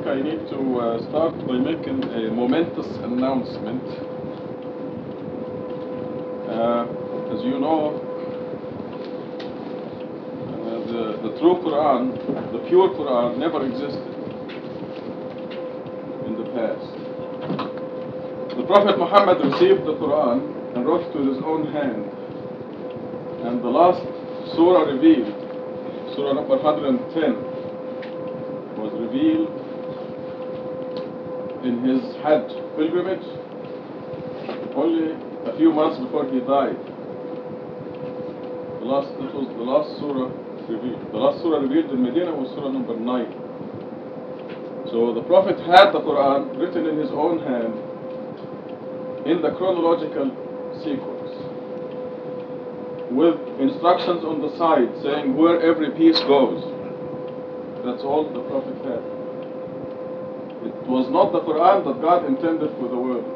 think I need to start by making a momentous announcement. As you know, the true Quran, the pure Quran, never existed in the past. The Prophet Muhammad received the Quran and wrote it with his own hand. And the last surah revealed, surah number 110, was revealed in his Hajj pilgrimage only a few months before he died. It was the last surah revealed. The last surah revealed in Medina was surah number 9. So the Prophet had the Quran written in his own hand in the chronological sequence, with instructions on the side saying where every piece goes. That's all the Prophet had. It was not the Quran that God intended for the world.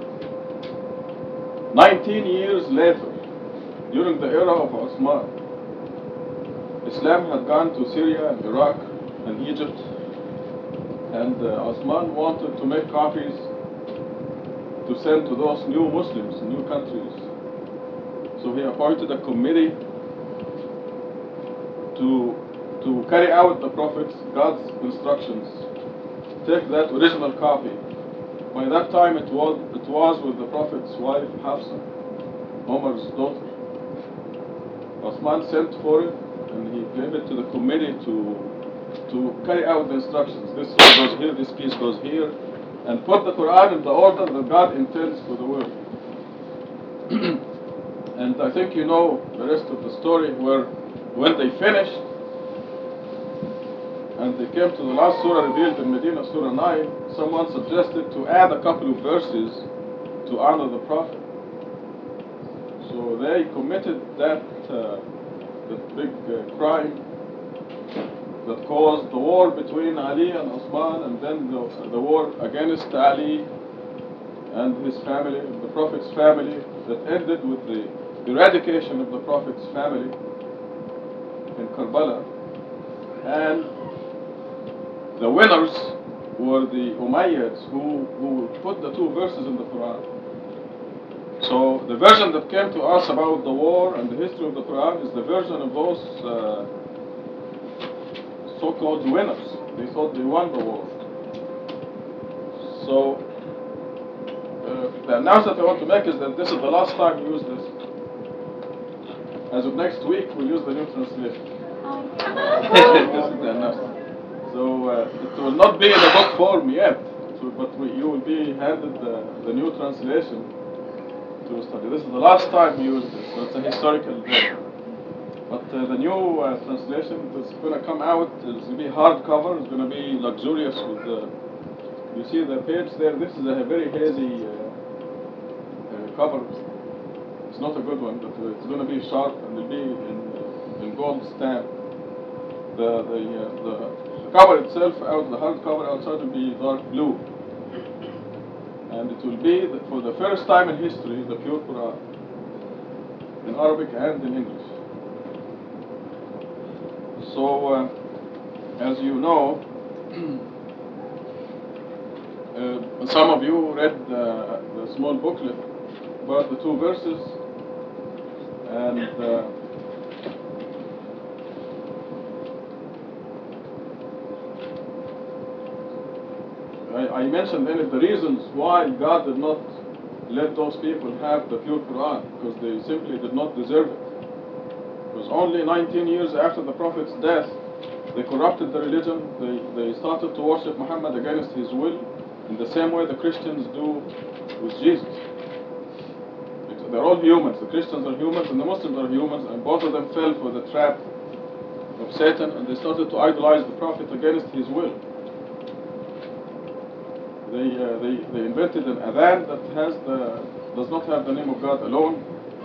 19 years later, during the era of Osman, Islam had gone to Syria and Iraq and Egypt, and Osman wanted to make copies to send to those new Muslims, new countries. So he appointed a committee to carry out the Prophet's, God's instructions. Take that original copy. By that time it was with the Prophet's wife Hafsa, Omar's daughter. Osman sent for it and he gave it to the committee to carry out the instructions. This goes here, this piece goes here, and put the Quran in the order that God intends for the world. And I think you know the rest of the story, where when they finished and they came to the last surah revealed in Medina, surah 9, someone suggested to add a couple of verses to honor the Prophet. So they committed that big crime that caused the war between Ali and Osman, and then the war against Ali and his family, the Prophet's family, that ended with the eradication of the Prophet's family in Karbala. And the winners were the Umayyads, who put the two verses in the Quran. So the version that came to us about the war and the history of the Quran is the version of those so-called winners. They thought they won the war. So the announcement I want to make is that this is the last time we use this. As of next week, we'll use the new translation. This is the announcement. So it will not be in a book form yet, but you will be handed the new translation to study. This is the last time we use this, so it's a historical book. But the new translation is going to come out. It's going to be hardcover. It's going to be luxurious with you see the page there. This is a very hazy cover. It's not a good one, but it's going to be sharp and it'll be in gold stamp. The cover itself, the hardcover outside, will be dark blue, and it will be for the first time in history the pure Quran in Arabic and in English. So, as you know, some of you read the small booklet about the two verses, and I mentioned in it the reasons why God did not let those people have the pure Quran, because they simply did not deserve it. It was only 19 years after the Prophet's death they corrupted the religion. They started to worship Muhammad against his will, in the same way the Christians do with Jesus. They're all humans. The Christians are humans and the Muslims are humans, and both of them fell for the trap of Satan, and they started to idolize the Prophet against his will. They invented an adhan that does not have the name of God alone.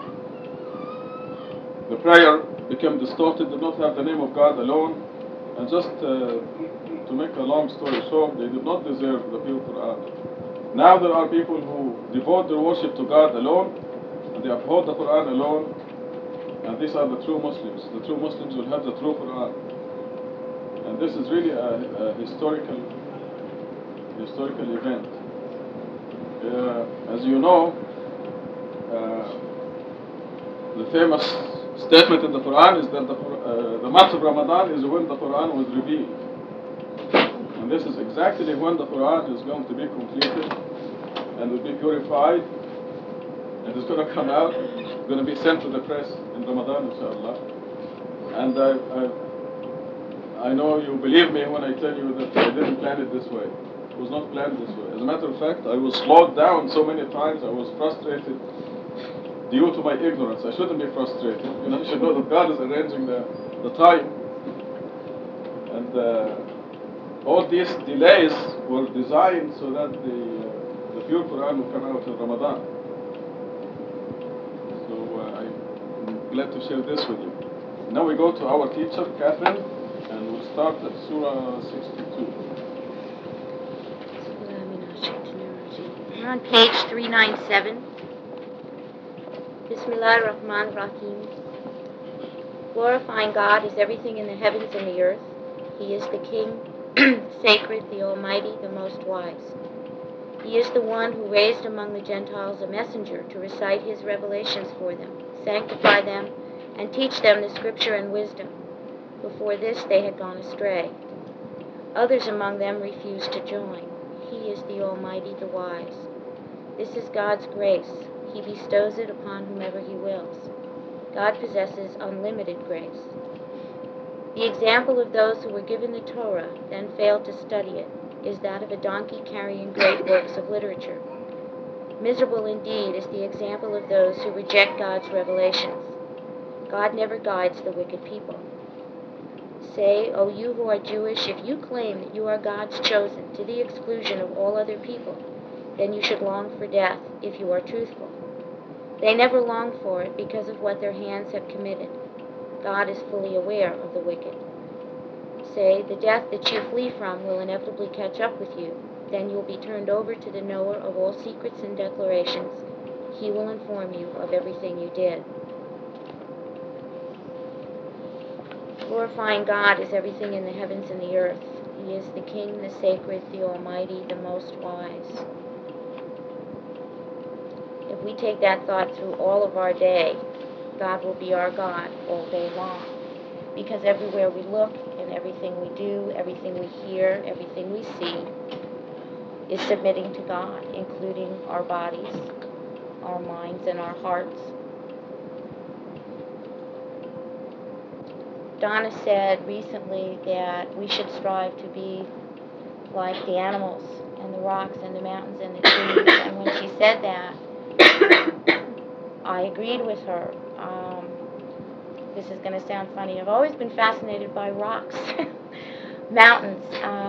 The prayer became distorted, did not have the name of God alone. And just to make a long story short, they did not deserve the pure Quran. Now there are people who devote their worship to God alone, and they uphold the Quran alone, and these are the true Muslims. The true Muslims will have the true Quran. And this is really a historical historical event. As you know, the famous statement in the Quran is that the month of Ramadan is when the Quran was revealed. And this is exactly when the Quran is going to be completed and will be purified and it's going to come out, going to be sent to the press in Ramadan, inshallah. And I know you believe me when I tell you that I didn't plan it this way. It was not planned this way. As a matter of fact, I was slowed down so many times, I was frustrated due to my ignorance. I shouldn't be frustrated. I should know that God is arranging the time. And all these delays were designed so that the pure Quran will come out in Ramadan. So I'm glad to share this with you. Now we go to our teacher, Catherine, and we'll start at Surah 62. We're on page 397. Bismillah ar-Rahman ar-Rahim. Glorifying God is everything in the heavens and the earth. He is the King, sacred, the Almighty, the Most Wise. He is the one who raised among the Gentiles a messenger to recite his revelations for them, sanctify them, and teach them the scripture and wisdom. Before this they had gone astray. Others among them refused to join. He is the Almighty, the Wise. This is God's grace. He bestows it upon whomever he wills. God possesses unlimited grace. The example of those who were given the Torah, then failed to study it, is that of a donkey carrying great works of literature. Miserable indeed is the example of those who reject God's revelations. God never guides the wicked people. Say, O you who are Jewish, if you claim that you are God's chosen to the exclusion of all other people, then you should long for death if you are truthful. They never long for it because of what their hands have committed. God is fully aware of the wicked. Say, the death that you flee from will inevitably catch up with you. Then you will be turned over to the knower of all secrets and declarations. He will inform you of everything you did. Glorifying God is everything in the heavens and the earth. He is the King, the sacred, the Almighty, the Most Wise. If we take that thought through all of our day, God will be our God all day long. Because everywhere we look and everything we do, everything we hear, everything we see is submitting to God, including our bodies, our minds, and our hearts. Donna said recently that we should strive to be like the animals and the rocks and the mountains and the trees. And when she said that, I agreed with her. This is going to sound funny. I've always been fascinated by rocks, mountains.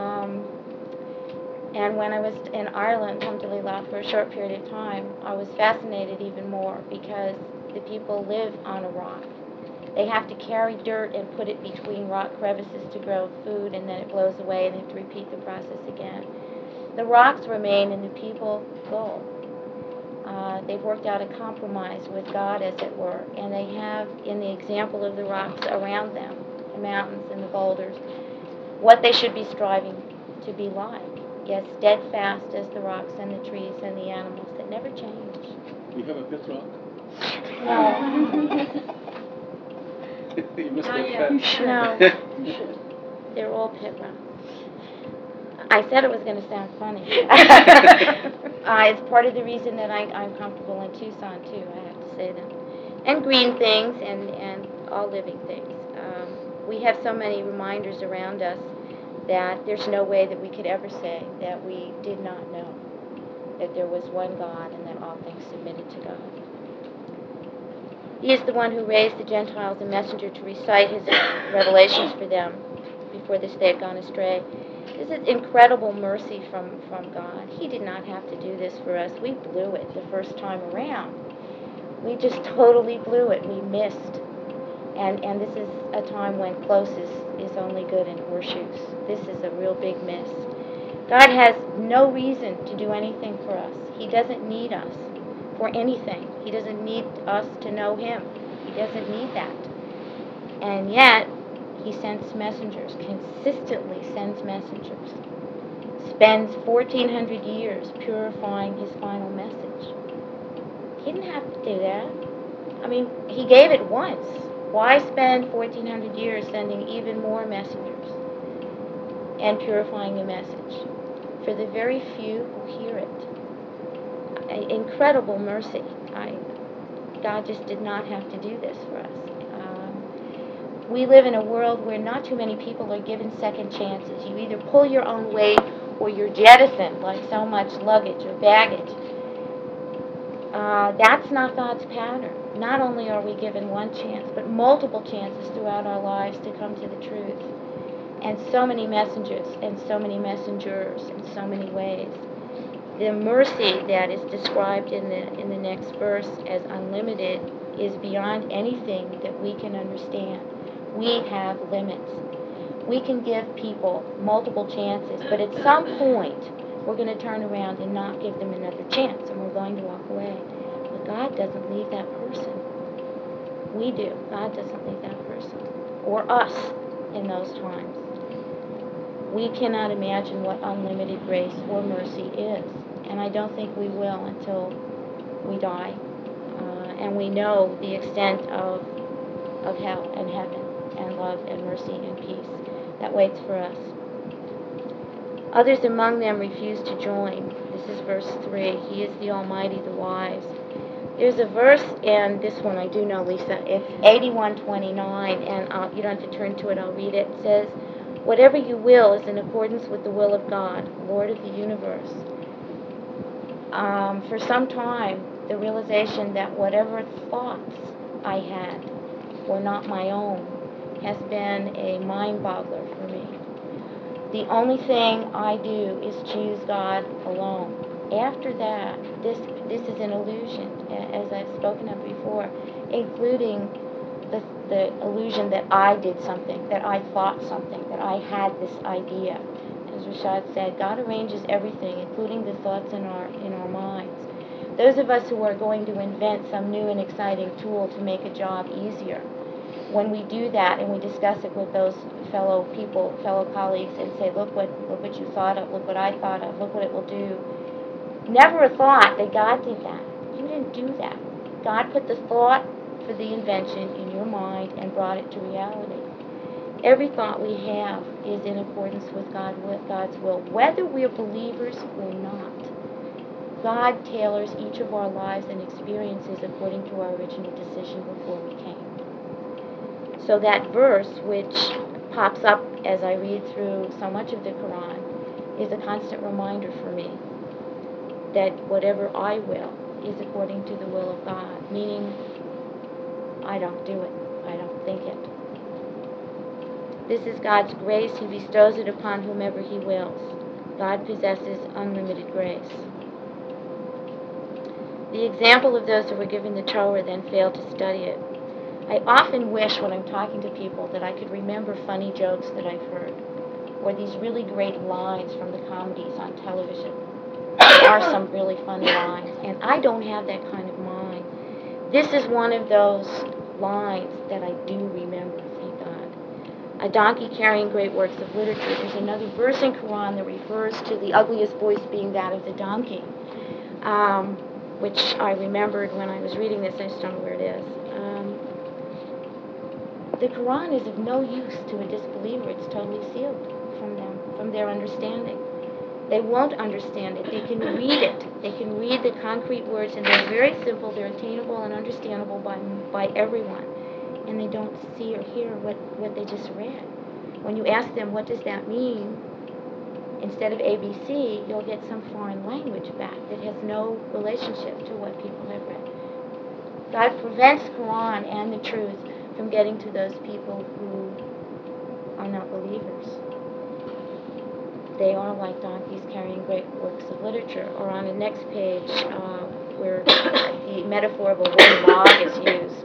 And when I was in Ireland, alhamdulillah, for a short period of time, I was fascinated even more because the people live on a rock. They have to carry dirt and put it between rock crevices to grow food, and then it blows away, and they have to repeat the process again. The rocks remain, and the people go. They've worked out a compromise with God, as it were, and they have, in the example of the rocks around them, the mountains and the boulders, what they should be striving to be like. Yes, steadfast as the rocks and the trees and the animals that never change. You have a pet rock? No. You must have pet. No. They're all pit rocks. I said it was going to sound funny. It's part of the reason that I'm comfortable in Tucson, too, I have to say that. And green things and all living things. We have so many reminders around us that there's no way that we could ever say that we did not know that there was one God and that all things submitted to God. He is the one who raised the Gentiles a messenger to recite his revelations for them. Before this they had gone astray. This is incredible mercy from God. He did not have to do this for us. We blew it the first time around. We just totally blew it. We missed. And this is a time when close is only good in horseshoes. This is a real big miss. God has no reason to do anything for us. He doesn't need us for anything. He doesn't need us to know him. He doesn't need that. And yet, he sends messengers, consistently sends messengers. spends 1,400 years purifying his final message. He didn't have to do that. I mean, he gave it once. Why spend 1,400 years sending even more messengers and purifying the message? For the very few who hear it. Incredible mercy. God just did not have to do this for us. We live in a world where not too many people are given second chances. You either pull your own weight or you're jettisoned like so much luggage or baggage. That's not God's pattern. Not only are we given one chance, but multiple chances throughout our lives to come to the truth. And so many messengers and so many messengers in so many ways. The mercy that is described in the next verse as unlimited is beyond anything that we can understand. We have limits. We can give people multiple chances, but at some point we're going to turn around and not give them another chance, and we're going to walk away. But God doesn't leave that person. We do. God doesn't leave that person or us in those times. We cannot imagine what unlimited grace or mercy is, and I don't think we will until we die, and we know the extent of hell and heaven and love and mercy and peace that waits for us. Others among them refused to join. This is verse 3. He is the Almighty, the wise. There's a verse, and this one I do know, Lisa. It's 81:29, and you don't have to turn to it. I'll read it. It says, "Whatever you will is in accordance with the will of God, Lord of the universe." For some time, the realization that whatever thoughts I had were not my own has been a mind-boggler for me. The only thing I do is choose God alone. After that, this is an illusion, as I've spoken of before, including the illusion that I did something, that I thought something, that I had this idea. As Rashad said, God arranges everything, including the thoughts in our minds. Those of us who are going to invent some new and exciting tool to make a job easier, when we do that and we discuss it with those fellow people, fellow colleagues, and say, look what you thought of, look what I thought of, look what it will do. Never a thought that God did that. You didn't do that. God put the thought for the invention in your mind and brought it to reality. Every thought we have is in accordance with God's will, whether we're believers or not. God tailors each of our lives and experiences according to our original decision before we came. So that verse, which pops up as I read through so much of the Quran, is a constant reminder for me that whatever I will is according to the will of God, meaning I don't do it, I don't think it. This is God's grace. He bestows it upon whomever He wills. God possesses unlimited grace. The example of those who were given the Torah then failed to study it. I often wish when I'm talking to people that I could remember funny jokes that I've heard, or these really great lines from the comedies on television. There are some really funny lines, and I don't have that kind of mind. This is one of those lines that I do remember, thank God. A donkey carrying great works of literature. There's another verse in Quran that refers to the ugliest voice being that of the donkey, which I remembered when I was reading this. I just don't know where it is. The Quran is of no use to a disbeliever. It's totally sealed from them, from their understanding. They won't understand it. They can read it. They can read the concrete words, and they're very simple. They're attainable and understandable by everyone. And they don't see or hear what they just read. When you ask them, what does that mean? Instead of ABC, you'll get some foreign language back that has no relationship to what people have read. God prevents Quran and the truth from getting to those people who are not believers. They are like donkeys carrying great works of literature. Or on the next page, where the metaphor of a wooden log is used,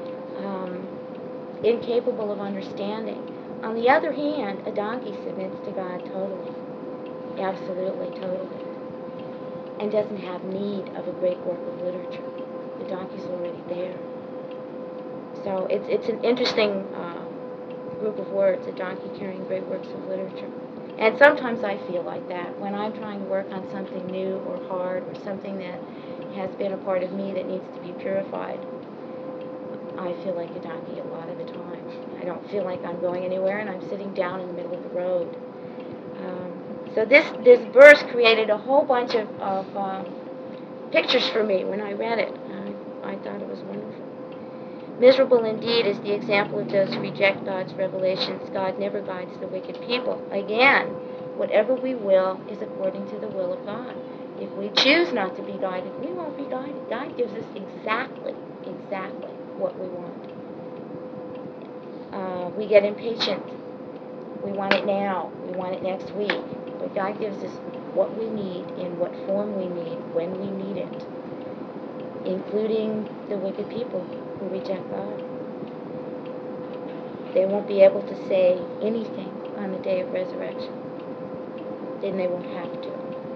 incapable of understanding. On the other hand, a donkey submits to God totally, absolutely, totally, and doesn't have need of a great work of literature. The donkey's already there. So it's an interesting group of words, a donkey carrying great works of literature. And sometimes I feel like that when I'm trying to work on something new or hard or something that has been a part of me that needs to be purified. I feel like a donkey a lot of the time. I don't feel like I'm going anywhere, and I'm sitting down in the middle of the road. So this verse created a whole bunch of pictures for me when I read it. I thought it was wonderful. Miserable indeed is the example of those who reject God's revelations. God never guides the wicked people. Again, whatever we will is according to the will of God. If we choose not to be guided, we won't be guided. God gives us exactly what we want. We get impatient. We want it now. We want it next week. But God gives us what we need, in what form we need, when we need it, including the wicked people who reject God. They won't be able to say anything on the day of resurrection. Then they won't have to.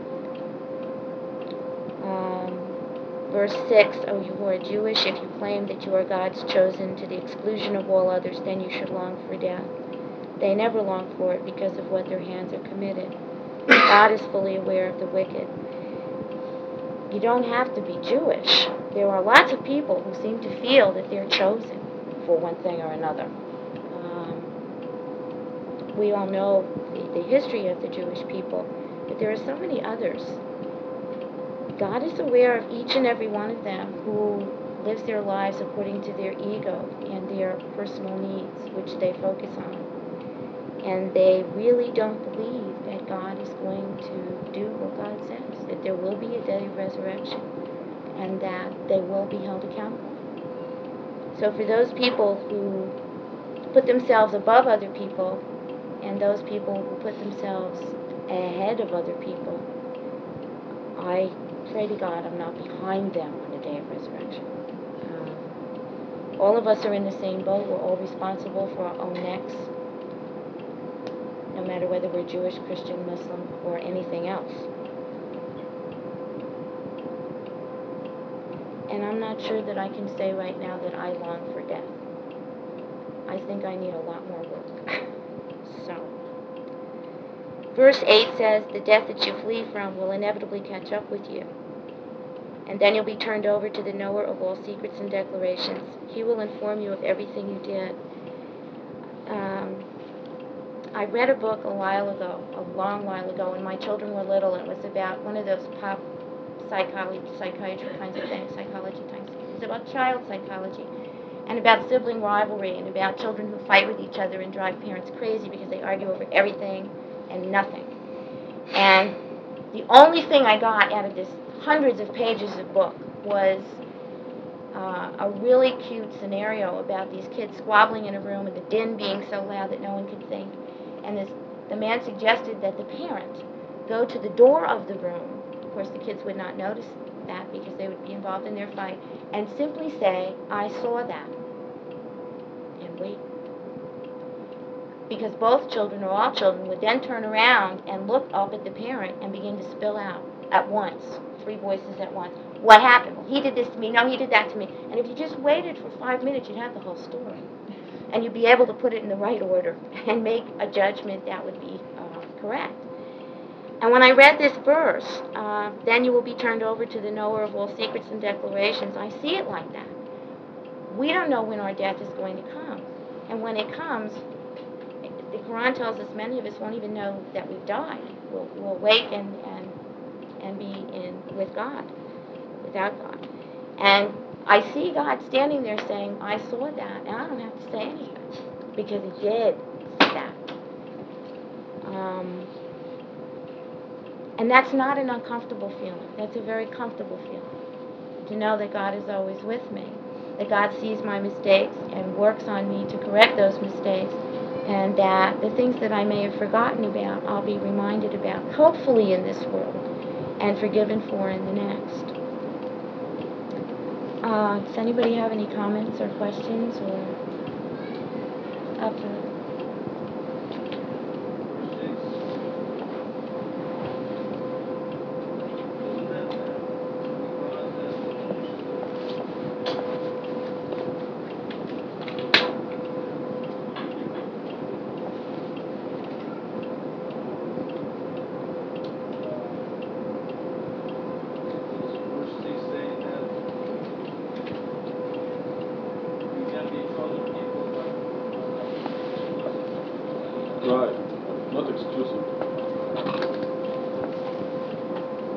Verse 6, O you who are Jewish, if you claim that you are God's chosen to the exclusion of all others, then you should long for death. They never long for it because of what their hands have committed. God is fully aware of the wicked. You don't have to be Jewish. There are lots of people who seem to feel that they're chosen for one thing or another. We all know the history of the Jewish people, but there are so many others. God is aware of each and every one of them who lives their lives according to their ego and their personal needs, which they focus on. And they really don't believe that God is going to do what God says, that there will be a day of resurrection, and that they will be held accountable. So for those people who put themselves above other people, and those people who put themselves ahead of other people, I pray to God I'm not behind them on the day of resurrection. All of us are in the same boat. We're all responsible for our own necks, no matter whether we're Jewish, Christian, Muslim, or anything else. And I'm not sure that I can say right now that I long for death. I think I need a lot more work. So, verse 8 says, the death that you flee from will inevitably catch up with you. And then you'll be turned over to the knower of all secrets and declarations. He will inform you of everything you did. I read a book a while ago, a long while ago, when my children were little. It was about one of those pop psychiatry kinds of things, psychology types. It's about child psychology, and about sibling rivalry, and about children who fight with each other and drive parents crazy because they argue over everything and nothing. And the only thing I got out of this hundreds of pages of book was a really cute scenario about these kids squabbling in a room and the din being so loud that no one could think. And the man suggested that the parent go to the door of the room. Of course, the kids would not notice that because they would be involved in their fight, and simply say, I saw that, and wait. Because both children, or all children, would then turn around and look up at the parent and begin to spill out at once, 3 voices at once. What happened? Well, he did this to me. No, he did that to me. And if you just waited for 5 minutes, you'd have the whole story. And you'd be able to put it in the right order and make a judgment that would be correct. And when I read this verse, then you will be turned over to the knower of all secrets and declarations, I see it like that. We don't know when our death is going to come. And when it comes, the Quran tells us many of us won't even know that we've died. We'll wake and be with God, without God. And I see God standing there saying, I saw that, and I don't have to say anything, because he did see that. And that's not an uncomfortable feeling. That's a very comfortable feeling, to know that God is always with me, that God sees my mistakes and works on me to correct those mistakes, and that the things that I may have forgotten about, I'll be reminded about, hopefully in this world, and forgiven for in the next. Does anybody have any comments or questions or up to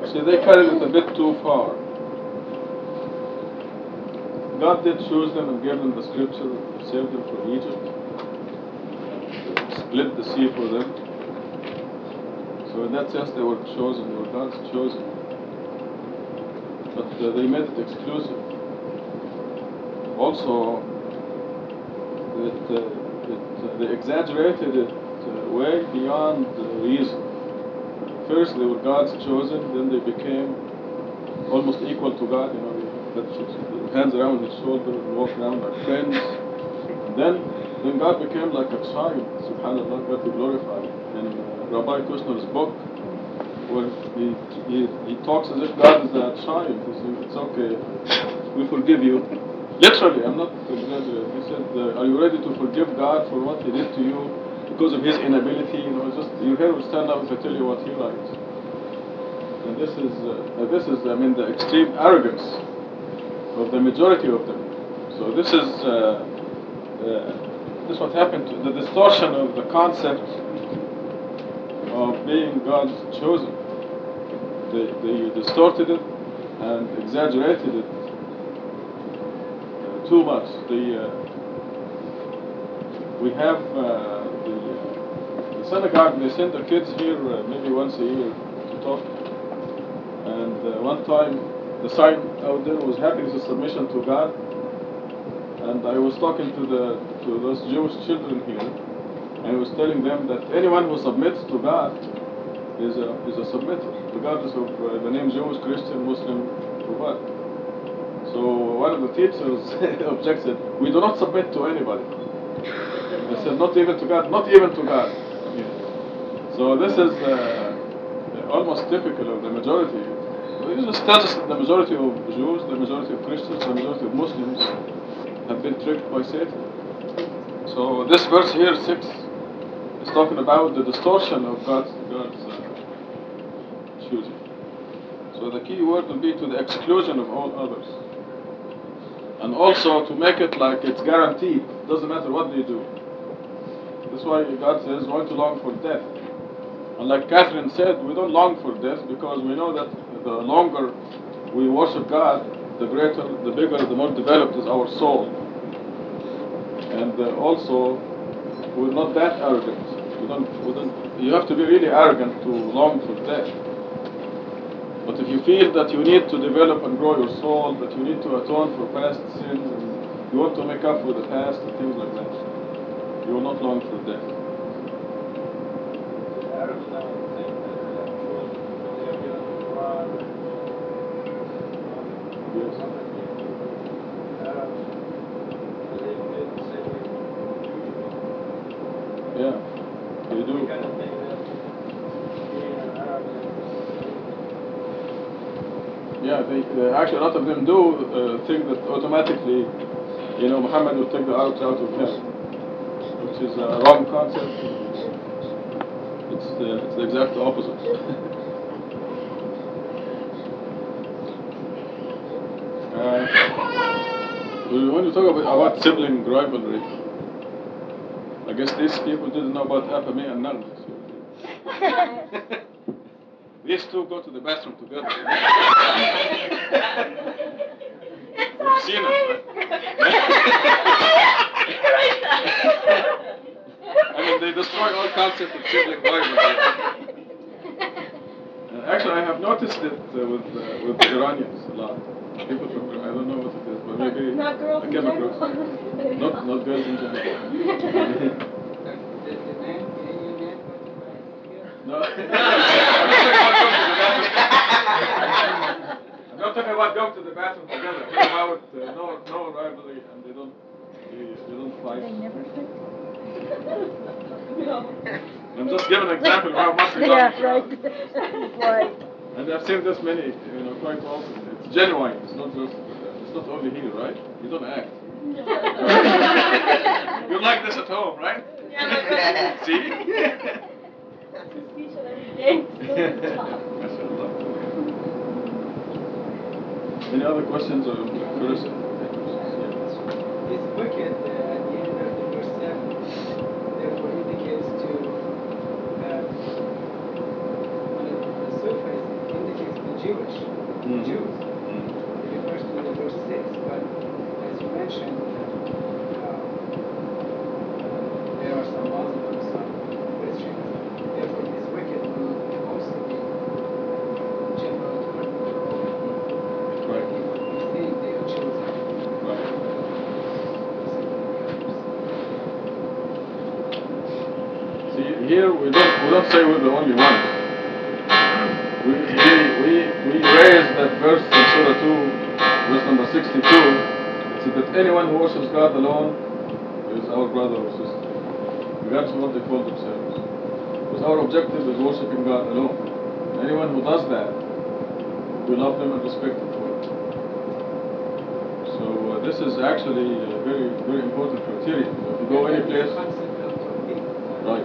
See, they carried it a bit too far. God did choose them and gave them the scripture, saved them from Egypt, split the sea for them. So in that sense, they were chosen, they were God's chosen. But they made it exclusive. Also, they exaggerated it way beyond reason. First, they were God's chosen, then they became almost equal to God. You know, they had their hands around his shoulder and walk around like friends. And then God became like a child. Subhanallah, God be glorified. In Rabbi Kushner's book, where he talks as if God is a child. He says, it's okay, we forgive you. Literally, I'm not exaggerating. He said, are you ready to forgive God for what he did to you because of his inability? You know, just your hair will stand up if I tell you what he writes. And this is, I mean, the extreme arrogance of the majority of them. So this is what happened to the distortion of the concept of being God's chosen. They distorted it and exaggerated it too much. We have the synagogue, they send their kids here maybe once a year to talk. And one time the sign out there was happiness is submission to God. And I was talking to those Jewish children here, and I was telling them that anyone who submits to God is a submitter, regardless of the name Jewish, Christian, Muslim, or what. So one of the teachers objected, we do not submit to anybody. They said, not even to God, not even to God. Yeah. So this is almost typical of the majority. It just tells us that the majority of Jews, the majority of Christians, the majority of Muslims have been tricked by Satan. So this verse here, 6, is talking about the distortion of God's choosing. So the key word will be to the exclusion of all others. And also to make it like it's guaranteed. Doesn't matter what they do. That's why God says, why to long for death? And like Catherine said, we don't long for death because we know that the longer we worship God, the greater, the bigger, the more developed is our soul. And also, we're not that arrogant. You have to be really arrogant to long for death. But if you feel that you need to develop and grow your soul, that you need to atone for past sins, and you want to make up for the past and things like that, you will not long for death. Yes. Yeah, they do. Yeah, they actually a lot of them do think that automatically, Muhammad will take the Arabs out of hell, which is a wrong concept. It's the exact opposite. When you talk about sibling rivalry, I guess these people didn't know about Apame and Nand. These two go to the bathroom together. You've seen it, right? I mean, they destroy all concept of sibling rivalry. Actually, I have noticed it with the Iranians a lot. People from I don't know what it is, but maybe not girls I in came general. across. Not girls in general. No. I'm not talking about going to the bathroom together. I'm talking about no rivalry, and they don't fight. They never fight? No. I'm just giving an example of how much we Yeah, don't. right. And I've seen this many, quite often. It's genuine. It's not only here, right? You don't act. You like this at home, right? Yeah, See? Each other every day. MashaAllah. Any other questions or curious? This bucket at the end of the verse 7 therefore indicates on the surface indicates the Jewish, Mhm. Jews. It refers to the verse 6, but as you mentioned, there are some Muslims, some Christians. Therefore, this wicked will also be general to all people. Right. People who think they are chosen. Right. See, here we don't say we're the only ones. We raised that verse in Surah 2, verse number 62. It said that anyone who worships God alone is our brother or sister. Regardless of what they call themselves. Because our objective is worshiping God alone. Anyone who does that, we love them and respect them for it. So this is actually a very, very important criteria. If you go any place, Concept of Tawheed. right.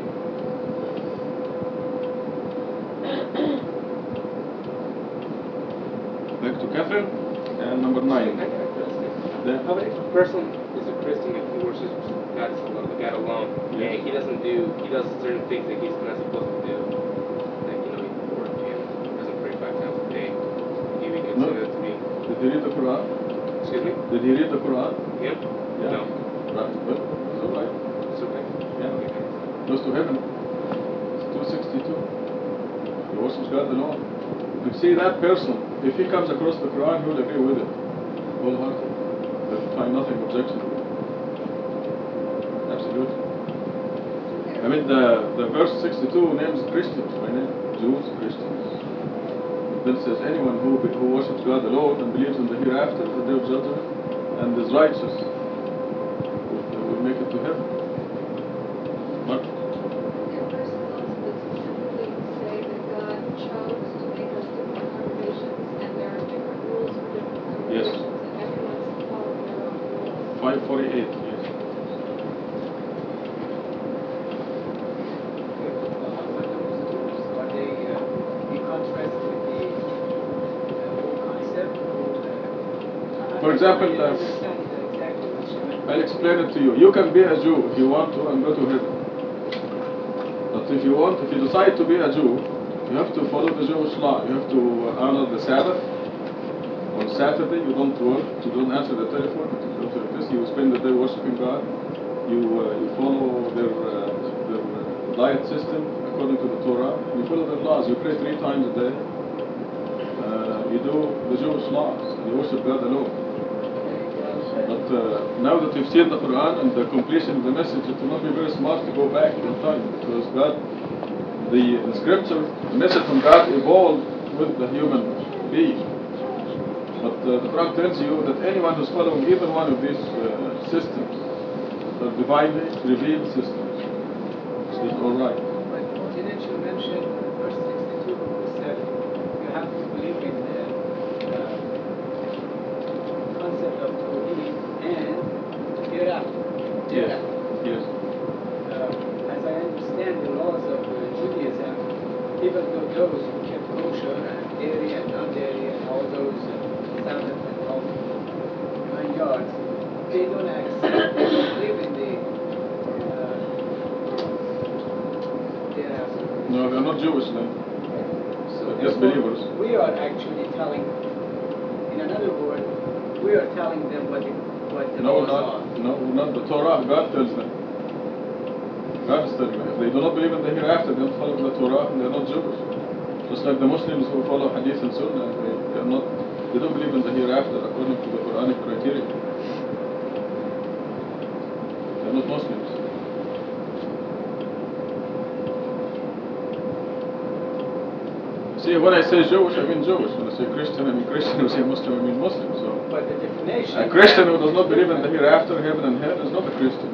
Back to Catherine, and number 9. Yeah. How about if a person is a Christian if he worships God alone, and he does certain things that he's not supposed to do, like he works and doesn't pray 5 times a day. Do we No. consider that to be? Did he read the Quran? Excuse me? Did he read the Quran? Him? Yeah. No. Right. But it's all right. It's okay. Yeah. Okay, thanks. Goes to heaven. It's 262. He worships God alone. You see that person, if he comes across the Quran, he will agree with it wholeheartedly. He'll find nothing objectionable. Absolutely. I mean, the verse 62 names Christians by name, Jews, Christians. It then says anyone who worships God alone and believes in the hereafter, the day of judgment, and is righteous, will make it to heaven. But There are verses also that specifically say that God chose to make us different congregations, and there are different rules for different Yes. congregations, and everyone's following their own rules. 548, yes. What those rules, are they in contrast with the whole concept? For example, I don't understand exactly what you meant. I'll explain it to you. You can be a Jew if you want to and go to heaven. But if you decide to be a Jew, you have to follow the Jewish law. You have to honor the Sabbath. On Saturday, you don't work, you don't answer the telephone, you go to this, you spend the day worshiping God. You follow their diet system according to the Torah. You follow their laws. You pray 3 times a day. You do the Jewish laws. And you worship God alone. But now that you've seen the Quran and the completion of the message, it will not be very smart to go back in time, because God, the scripture, the message from God evolved with the human being. But the Quran tells you that anyone who's following either one of these systems, the divinely revealed systems, is all right. But didn't you mention verse 62 who said you have to believe in the concept of Tawheed and hereafter? Yes. Yes. As I understand the laws of Judaism, even though those who kept kosher and dairy and non-dairy and all those Sabbath and all 9 yards, they don't believe in the hereafter. No, they're not Jewish then. So But just therefore, believers. we are actually telling, in another word, we are telling them what the No, laws are. not the Torah. God tells them. God is telling them. If they do not believe in the hereafter, they don't follow the Torah, and they're not Jewish. Just like the Muslims who follow Hadith and Sunnah, they don't believe in the hereafter according to the Quranic criteria. They're not Muslims. See, when I say Jewish, I mean Jewish. When I say Christian, I mean Christian. When I say Muslim, I mean Muslim. So But the definition. a Christian who does not believe in the hereafter, heaven and hell, is not a Christian.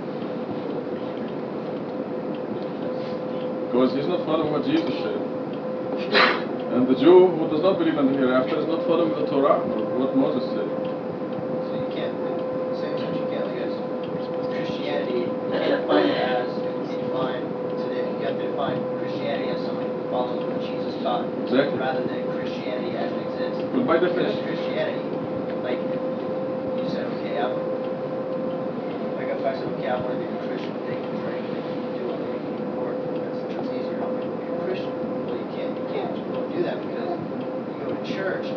Because he's not following what Jesus said. And the Jew who does not believe in the hereafter is not following the Torah or what Moses said. So you can't, in the same sense you can't, because Christianity, you can't define it as, you have to define Christianity as somebody who follows what Jesus taught. Exactly. Rather than Christianity as it exists. But by Because definition, Christianity, like, you said, okay, I said, okay, I want to be a Christian, they can drink, they can do what they can work, that's easier, I'm going to be a Christian. Well, you can't do that because you go to church,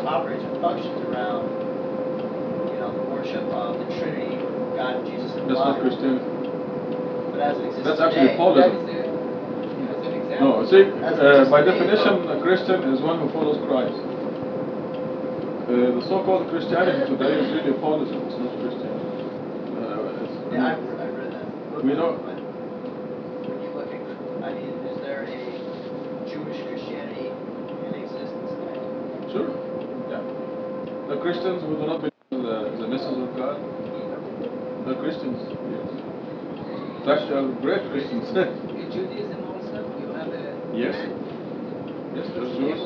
operates or functions around, the worship of the Trinity, God, Jesus, and the That's not Bible. Christianity. But as it exists That's today, actually Paulism. That's an example. No, see, As it is by today, definition, though. a Christian is one who follows Christ. The so-called Christianity today is really Paulism. It's not Christianity. Yeah, I've read that. We know. But when you look at, is there a Jewish Christianity in existence today? Sure. Yeah. The Christians who do not believe in the message of God, the Christians, yes. In fact, they are great Christians. In Judaism also, you have a... Yes. Yes, there's Jews.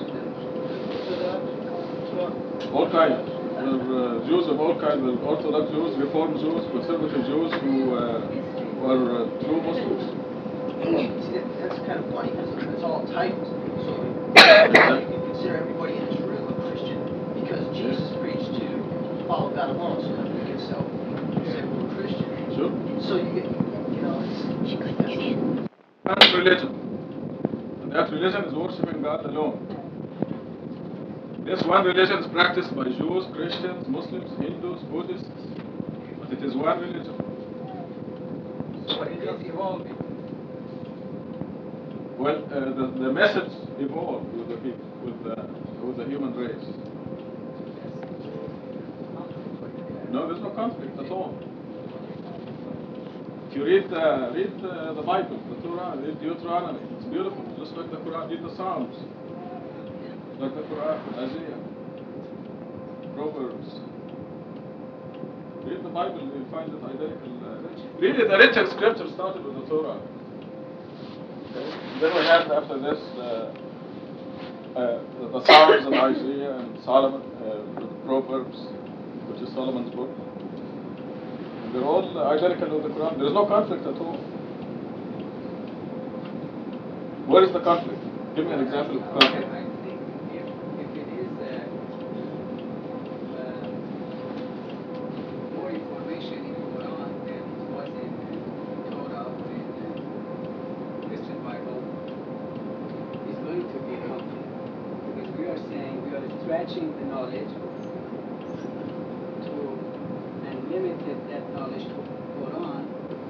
Orthodox, All kinds. There are Jews of all kinds. There are Orthodox Jews, Reform Jews, conservative Jews who are true Muslims. See, that's kind of funny because it's all typed. So you can consider everybody in this room a Christian because Jesus preached to follow God alone. So then we can say we're Christian. Sure. So you get, And religion. And that religion is worshiping God alone. This one religion is practiced by Jews, Christians, Muslims, Hindus, Buddhists, but it is one religion. so it is evolving. Well, the message evolved with the people, with the human race. No, there's no conflict at all. If you read the Bible, the Torah, read Deuteronomy, it's beautiful, just like the Quran. Read the Psalms, like the Quran, Isaiah, Proverbs. Read the Bible, you'll find it identical. Really, the written scripture started with the Torah. Okay? Then we have after this the Psalms and Isaiah and Solomon, the Proverbs, which is Solomon's book. And they're all identical with the Quran. There is no conflict at all. Where is the conflict? Give me an example of conflict. I think if it is more information in Quran than it was in Torah or in Christian Bible, is going to be helpful. Because we are saying we are stretching the knowledge to and limited that knowledge to Quran.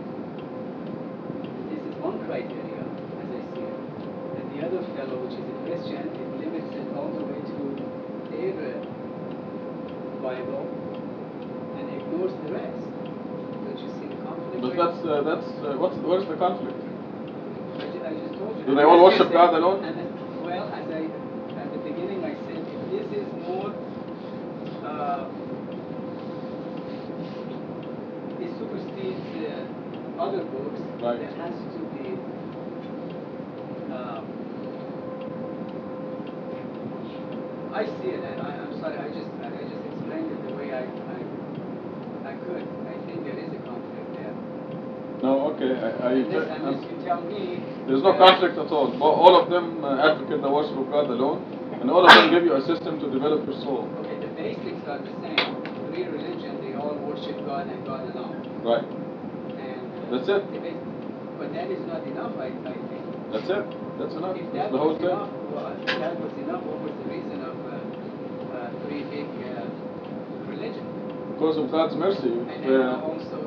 This is one criteria, as I see it. And the other fellow, which is a Christian, it limits it all the way to their Bible and ignores the rest. Don't you see the conflict? But where's the conflict? I just told you. Do they all worship God alone? Well, as at the beginning I said, if this is more, it supersedes other books, Right. there has to be, I see it, and I'm sorry, I just explained it the way I could. I think there is a conflict there. No, okay. Unless you tell me. There's no conflict at all. All of them advocate the worship of God alone, and all of them give you a system to develop your soul. Okay, the basics are the same. Three religion, they all worship God and God alone. Right. And That's it. But that is not enough, I think. That's it. That's enough. If That's that the whole was thing. enough, well, if that was enough, what was the reason of three big religion? Because of God's mercy. And then also,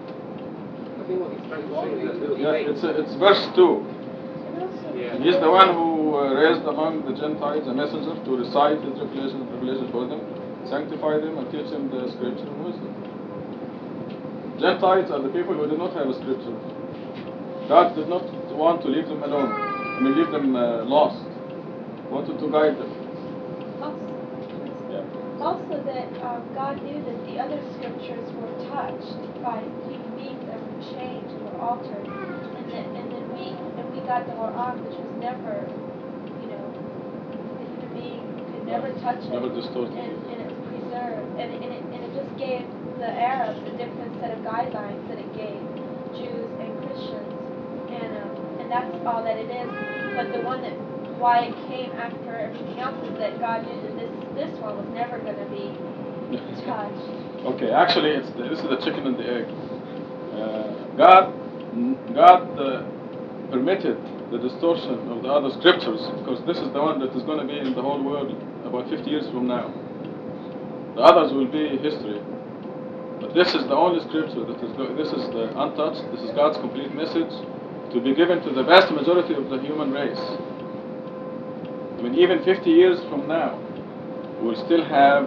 It's verse 2. Yeah. He is the one who raised among the Gentiles a messenger to recite his revelation for them, sanctify them, and teach them the scripture and wisdom. Gentiles are the people who did not have a scripture. God did not want to leave them alone. Leave them lost. Wanted to guide them. Also that God knew that the other scriptures were touched by human beings and were changed, were altered, and then we got the Quran, which was never, the human being could never touch it, Never distorted. and it was preserved, and it just gave the Arabs a different set of guidelines that it gave Jews and Christians, and that's all that it is. But the one that why it came after everything else is that God knew that this one was never going to be touched. Okay, actually, this is the chicken and the egg. God permitted the distortion of the other scriptures because this is the one that is going to be in the whole world about 50 years from now. The others will be history. But this is the only scripture that is this is the untouched. This is God's complete message to be given to the vast majority of the human race. I mean, even 50 years from now, we'll still have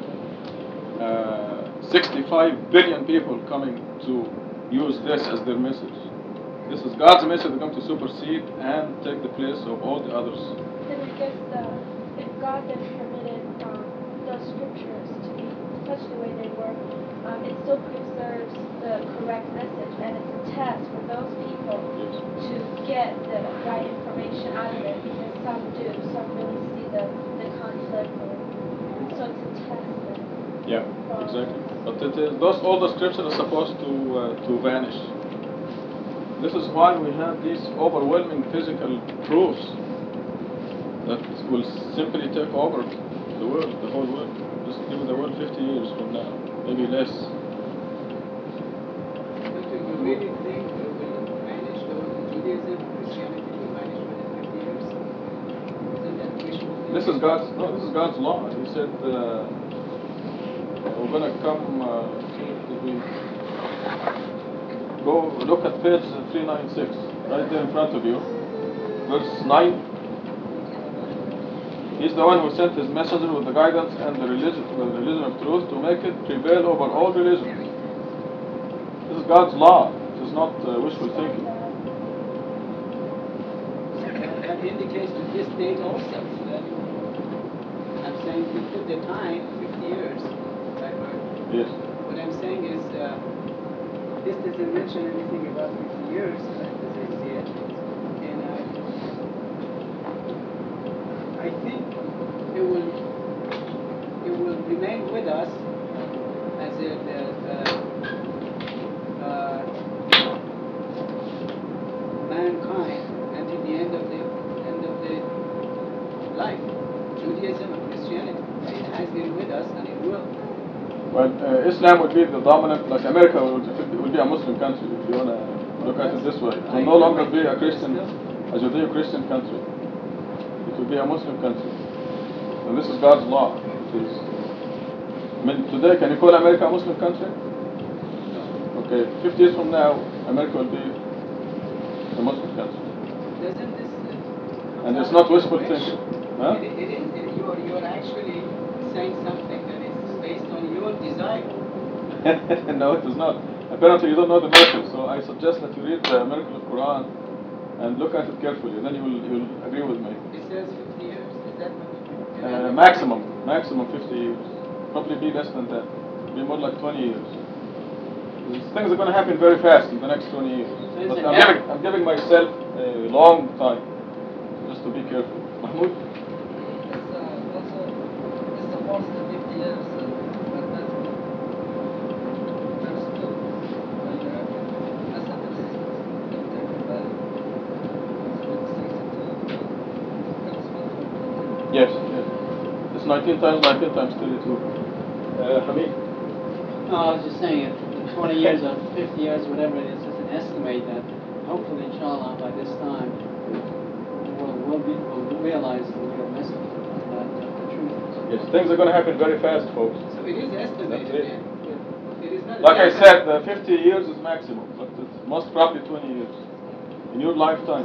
65 billion people coming to use this as their message. This is God's message that's going to supersede and take the place of all the others. Then I guess if God then permitted those scriptures to be such the way they were, it still preserves the correct message, and it's a test for those people to get the right information out of it, because some do, some really see the conflict, so it's a test then. Yeah, exactly. But it is, all the scriptures are supposed to vanish. This is why we have these overwhelming physical proofs that will simply take over the world, the whole world. Just give the world 50 years from now, maybe less. But do you really think it will vanish, or Judaism, Christianity will vanish within 50 years? Isn't that wishful thinking? This is God's law. He said we're going to come. Did we go look at page 396, right there in front of you, verse 9. He's the one who sent his messenger with the guidance and the religion of truth to make it prevail over all religion. This is God's law. This is not wishful thinking. That indicates to this date also. That I'm saying we put the time 50 years. Right? Yes. What I'm saying is this doesn't mention anything about 50 years as I see it. And I think it will remain with us as mankind until the end of the life. Judaism and Christianity, it has been with us and it will. Well, Islam would be the dominant, like America would be a Muslim country, if you want to look at it this way. It will no longer be a Judeo-Christian country. It will be a Muslim country. And this is God's law. It is, I mean, today, can you call America a Muslim country? Okay, 50 years from now, America will be a Muslim country. Doesn't this And it's not wishful thinking. Huh? It is. You're actually saying something that is based on your desire. No, it is not. Apparently you don't know the message, so I suggest that you read the Miracle of Quran and look at it carefully, then you'll agree with me. It says 50 years. Is that what? Maximum 50 years. Probably be less than that. Be more like 20 years. These things are going to happen very fast in the next 20 years. But I'm giving myself a long time just to be careful. Mahmoud? It's supposed to 50 years, but that's very still. When as it is taken by 62, Yes. It's 19 times 19 times 32. Hamid? No, I was just saying, 20 years or 50 years, whatever it is an estimate that hopefully, inshallah, by this time, we'll realize the real message that the truth is. Yes, things are going to happen very fast, folks. So it is estimated. That's it. It is not. Like I said, 50 years is maximum, but it's most probably 20 years. In your lifetime.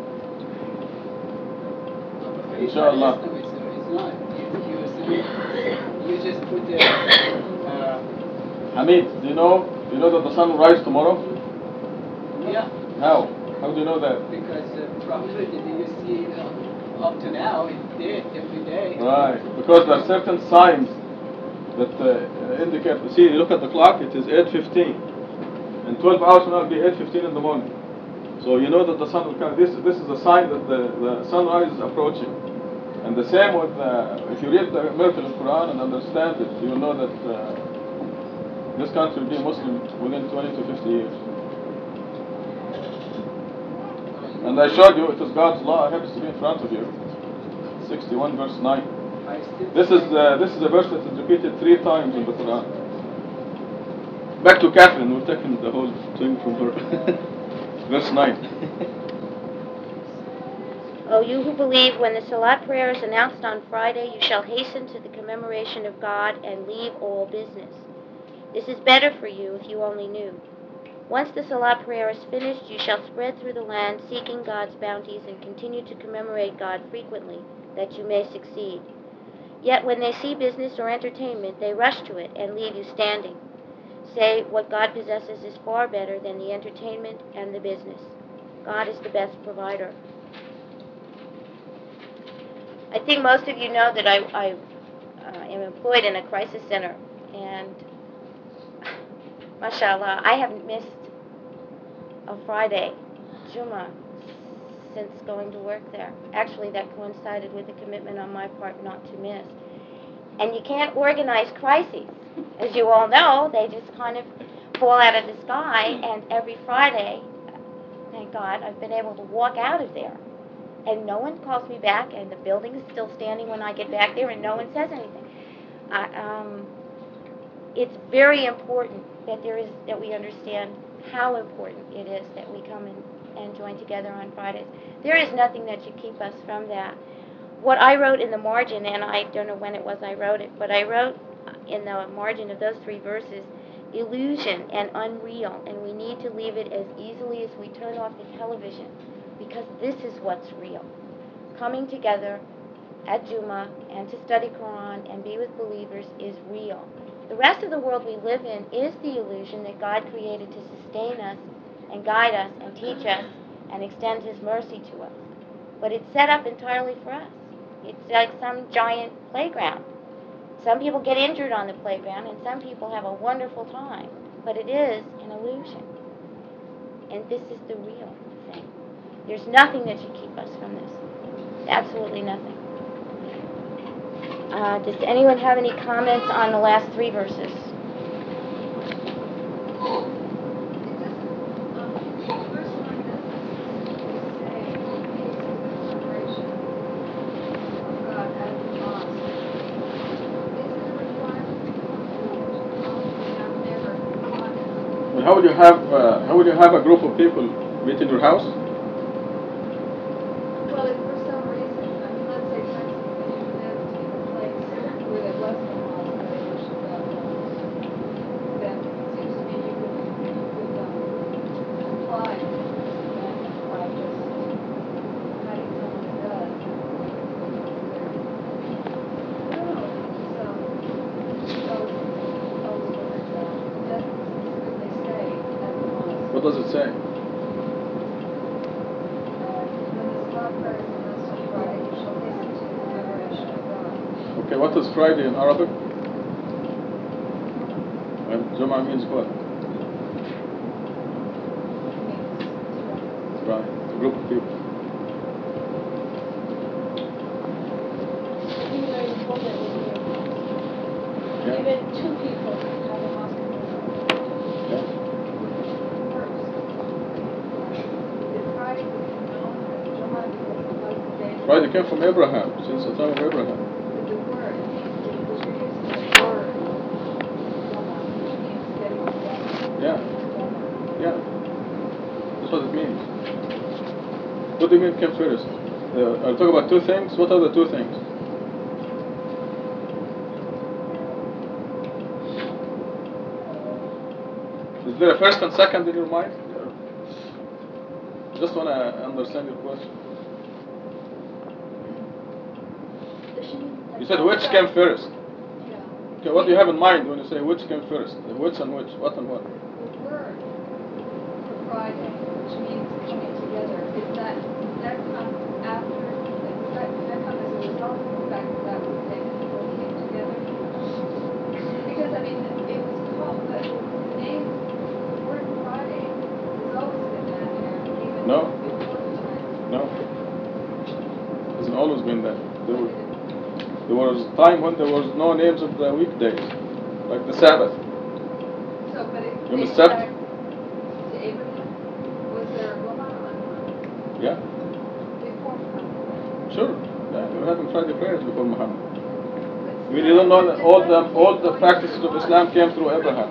It's Inshallah. not estimate, sir. It's not. You're saying you just put the. Hamid, do you know that the sun will rise tomorrow? Yeah. How? How do you know that? Because probably you see up to now it's there every day. Right, because there are certain signs that indicate. See, look at the clock. It is 8:15, and 12 hours from now it will be 8:15 in the morning. So you know that the sun will come. This is a sign that the sunrise is approaching. And the same with if you read the Miracle of Quran and understand it, you will know that this country will be Muslim within 20 to 50 years. And I showed you, it is God's law. I have it to be in front of you. 61 verse 9. This is a verse that is repeated 3 times in the Quran. Back to Catherine, we're taking the whole thing from her. Verse 9. O you who believe, when the Salat prayer is announced on Friday, you shall hasten to the commemoration of God and leave all business. This is better for you if you only knew. Once the Salat prayer is finished, you shall spread through the land seeking God's bounties and continue to commemorate God frequently, that you may succeed. Yet when they see business or entertainment, they rush to it and leave you standing. Say, what God possesses is far better than the entertainment and the business. God is the best provider. I think most of you know that I am employed in a crisis center, and mashallah, I haven't missed a Friday, Jummah, since going to work there. Actually, that coincided with a commitment on my part not to miss. And you can't organize crises. As you all know, they just kind of fall out of the sky, and every Friday, thank God, I've been able to walk out of there. And no one calls me back, and the building is still standing when I get back there, and no one says anything. It's very important that we understand how important it is that we come and join together on Fridays. There is nothing that should keep us from that. What I wrote in the margin, and I don't know when it was I wrote it, but I wrote in the margin of those 3 verses, illusion and unreal, and we need to leave it as easily as we turn off the television, because this is what's real. Coming together at Jummah and to study Quran and be with believers is real. The rest of the world we live in is the illusion that God created to sustain us and guide us and teach us and extend His mercy to us. But it's set up entirely for us. It's like some giant playground. Some people get injured on the playground and some people have a wonderful time. But it is an illusion. And this is the real thing. There's nothing that should keep us from this. Absolutely nothing. Does anyone have any comments on the last 3 verses? How would you have a group of people meet in your house? Well, if for some reason, I mean, let's say, for instance, they lived in a place where there was no mosque where they worshiped God, then it seems to me you could comply by just having someone that does. I don't know, What does it say? Okay, what is Friday in Arabic? And Jummah means what? Right, a group of people. Yeah. Even 2 people have a mosque. Yeah. Friday came from Abraham, since the time of Abraham. Yeah. Yeah. That's what it means. What do you mean came first? I'll talk about 2 things. What are the 2 things? Is there a first and second in your mind? Just want to understand your question. You said which came first? Okay, what do you have in mind when you say which came first? Which and which? What and what? The word for Friday, which means coming together, is that comes after, that comes as a result of the fact that was the day that people came together? Because, I mean, it was called, the name, the word Friday has always been that there, even No. before the time. No. It hasn't always been that. There was a time when there was no names of the weekdays, like the Sabbath. So, but it Yom dates Sabbath. back to Abraham. Was there a woman on Yeah, before Muhammad? sure. Yeah, we were having Friday prayers before Muhammad. I mean, you don't know that all the practices of Islam came through Abraham.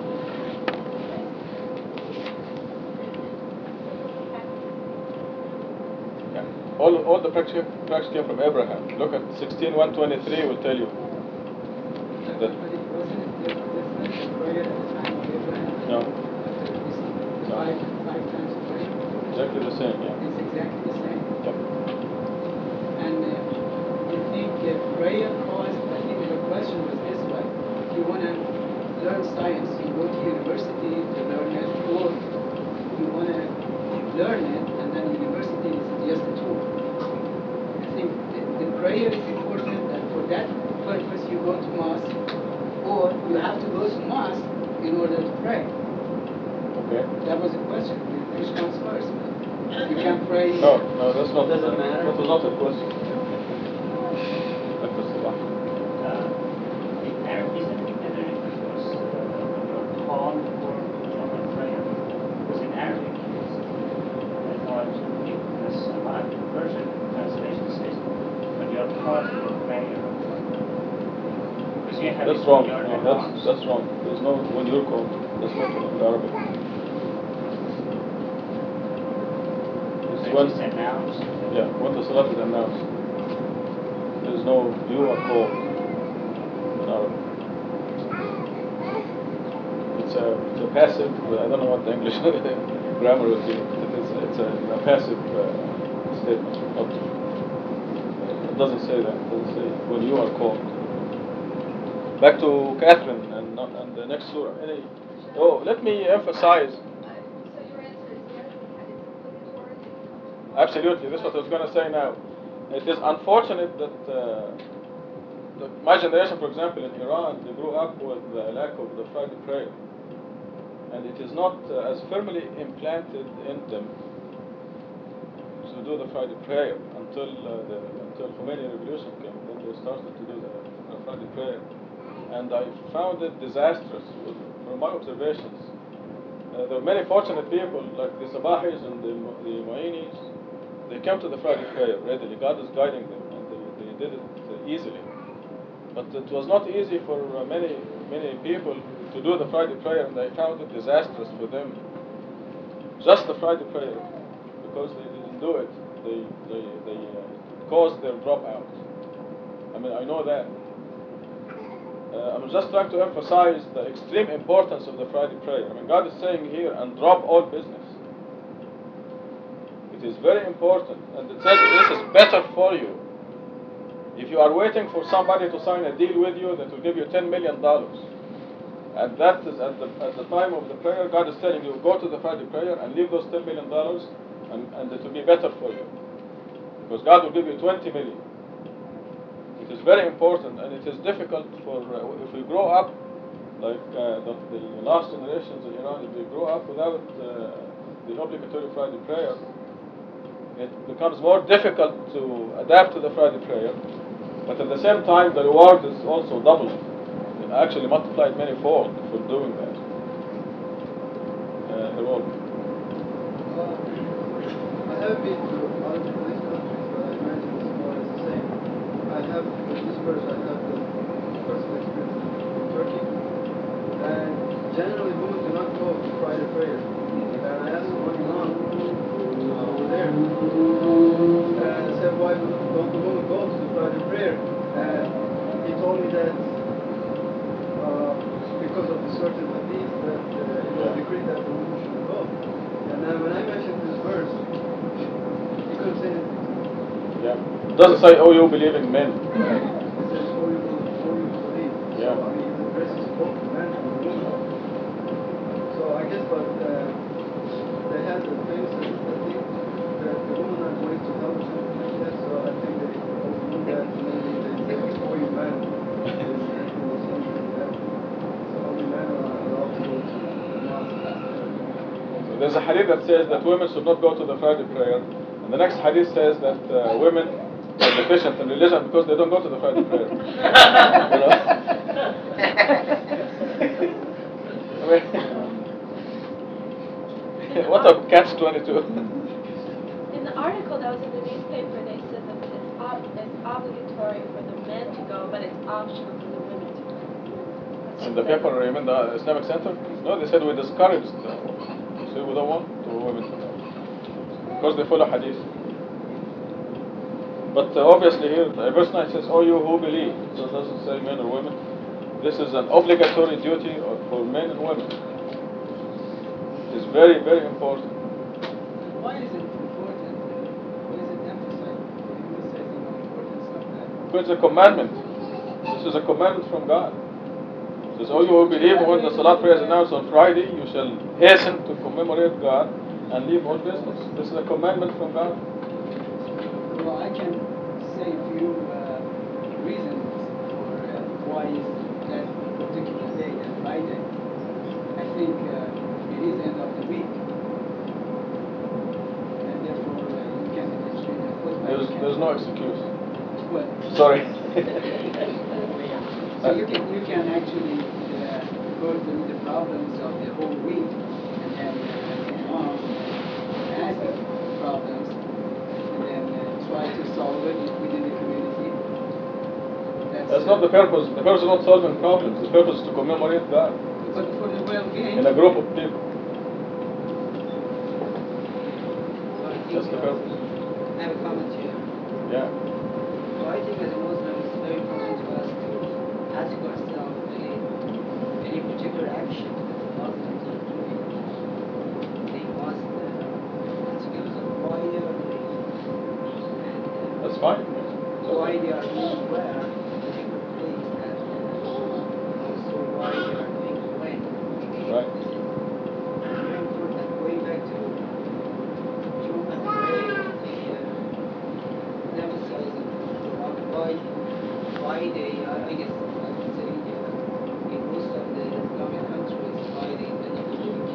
Yeah. all the practice came from Abraham. Look at 16:123 will tell you. But it wasn't different prayer at the time of Abraham. No. The No. five times of prayer. Exactly the same, yeah. It's exactly the same. Yep. And you think prayer caused, I think the question was this way, if you want to learn science, you go to university to learn it, or you want to learn it, and then university is just a tool. I think the prayer is important, and for that purpose you go to mosque, or you have to go to mosque in order to pray. Okay. That was the question. Which comes first? You can pray. No, that's not. Doesn't matter. That was not the question. That was the one. In Arab, isn't it that it was your call for German prayer? Because in Arabic, I thought because a lot of Persian translation says, but you're called for prayer. Because you have That's it wrong. in your No, that's wrong. There's no when you're called. That's not in Arabic. It's when, just announced. yeah, when the salat is announced. There's no you are called in Arabic. It's a passive. I don't know what the English grammar would be. It's a passive statement. It doesn't say that. It doesn't say when you are called. Back to Catherine and the next surah. Let me emphasize. So your answer is yes, that it's obligatory? Absolutely, that's what I was going to say now. It is unfortunate that my generation, for example, in Iran, they grew up with the lack of the Friday prayer. And it is not as firmly implanted in them to do the Friday prayer until Khomeini revolution came. Then they started to do the Friday prayer. And I found it disastrous from my observations. There are many fortunate people like the Sabahis and the Mu'inis. They came to the Friday prayer readily. God is guiding them, and they did it easily. But it was not easy for many people to do the Friday prayer, and I found it disastrous for them. Just the Friday prayer, because they didn't do it, they caused their dropout. I mean, I know that. I'm just trying to emphasize the extreme importance of the Friday prayer. I mean, God is saying here, and drop all business. It is very important, and it says this is better for you. If you are waiting for somebody to sign a deal with you that will give you $10 million, and that is at the time of the prayer, God is telling you, go to the Friday prayer and leave those $10 million, and it will be better for you. Because God will give you 20 million. It is very important, and it is difficult for, if we grow up, like the last generations in Iran, if they grow up without the obligatory Friday prayer, it becomes more difficult to adapt to the Friday prayer. But at the same time, the reward is also doubled. It actually multiplied many-fold for doing that. Reward. I have been to other Middle East countries, but I imagine it's more or less the same. I have, with this verse, I have the personal experience in Turkey. And generally, women do not go to Friday prayer. And I asked one imam over there, and I said, why don't the women go to the Friday prayer? And he told me that because of the certain hadith that it was decreed that the women should go. And then when I mentioned this verse, he couldn't say anything. Yeah. It doesn't say, oh, you believing men. It says, oh, you believe. Yeah. So, I mean, the verse is both for men and for women. So I guess, but they had the famous hadith, I think, that the women are going to hell or something like that. So I think they overruled that. Maybe they say, oh, you men. Or something like that. So only men are allowed to go to the mosque. There's a hadith that says that women should not go to the Friday prayer, and the next hadith says that women are deficient in religion because they don't go to the Friday prayer. You know? I mean, what a catch-22. In the article that was in the newspaper, they said that it's obligatory for the men to go, but it's optional for the women to go. In the paper, you mean the Islamic Center? No, they said we discouraged. So we don't want women to go because they follow hadith. But obviously here, verse 9 says, "Oh, you who believe." So it doesn't say men or women. This is an obligatory duty for men and women. It's very, very important. Why is it important? Why is it emphasized? Emphasizing the importance of that? Because it's a commandment. This is a commandment from God. It says, "Oh, you who believe, when the Salat prayer is announced on Friday, you shall hasten to commemorate God and leave all business." This is a commandment from God. Well, I can say a few reasons for why is that particular day, that Friday. I think it is end of the week, and therefore you can administrate a football. There's no excuse. Well, Sorry. so you can actually go through the problems of the whole week and then mom ask the problems and then try to solve it within the community. That's not the purpose. The purpose is not solving problems. The purpose is to commemorate God But for the well-being. in a group of people. That's the purpose. I have a comment here. Yeah. So I think as a Muslim it's very important to us to ask ourselves any particular action that Muslims are doing. They must ask themselves why they are doing it. And That's fine. why they are doing where, a particular place, and also why they are doing when. Right. This is very important. Going back to Jum and Pray, emphasizing why they are, I guess I would say in most of the Islamic countries, why they end of the week.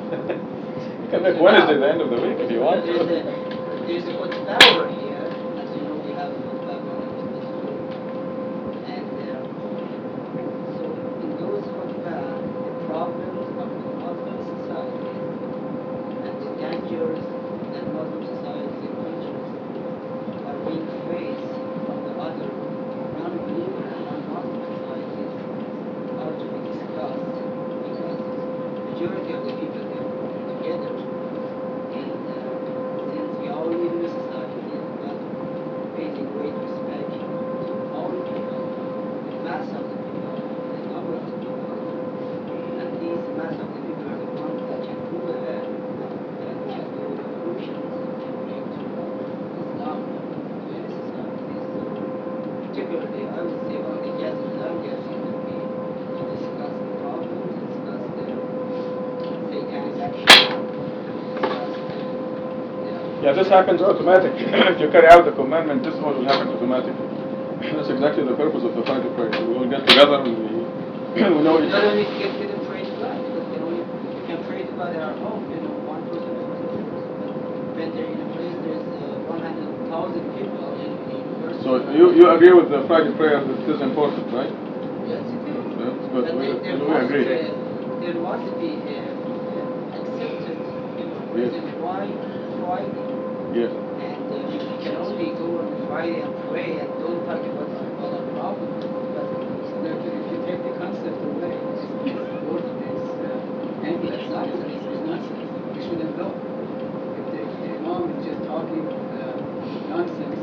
You can make Wednesday the end of the week if you want to. There's a khutbah here, as you know we have a khutbah going on in the school. And so in those khutbah, the problems of the Muslim society and the dangers that Muslim societies and countries are being faced from the other non-believer and non-Muslim societies are to be discussed because majority of the people get together and since we all live in a society that pays a great respect to all people, the mass of the people, the number of the people, and these mass of the people are the ones that can move ahead and can do revolutions and bring to Islam to any societies. So particularly, I would say one of the guests that I'm guessing would be to discuss the problems, discuss the satanic action, discuss Yeah, this happens automatically. If you carry out the commandment, this all will happen automatically. That's exactly the purpose of the Friday prayer. We will get together and we know each not other. only get to pray to God, because you can pray to God at our home, one person at a time. But when they're in a place there's 100,000 people in university. So you agree with the Friday prayer that it is important, right? Yes, it is. That's good. But We there agree. there must be accepted, reason why Friday. Yes. And we can only go on Friday and pray and don't talk about other problems. But If you take the concept away, this word is anti-Islam, it's nonsense. You shouldn't go. If the Imam is just talking nonsense,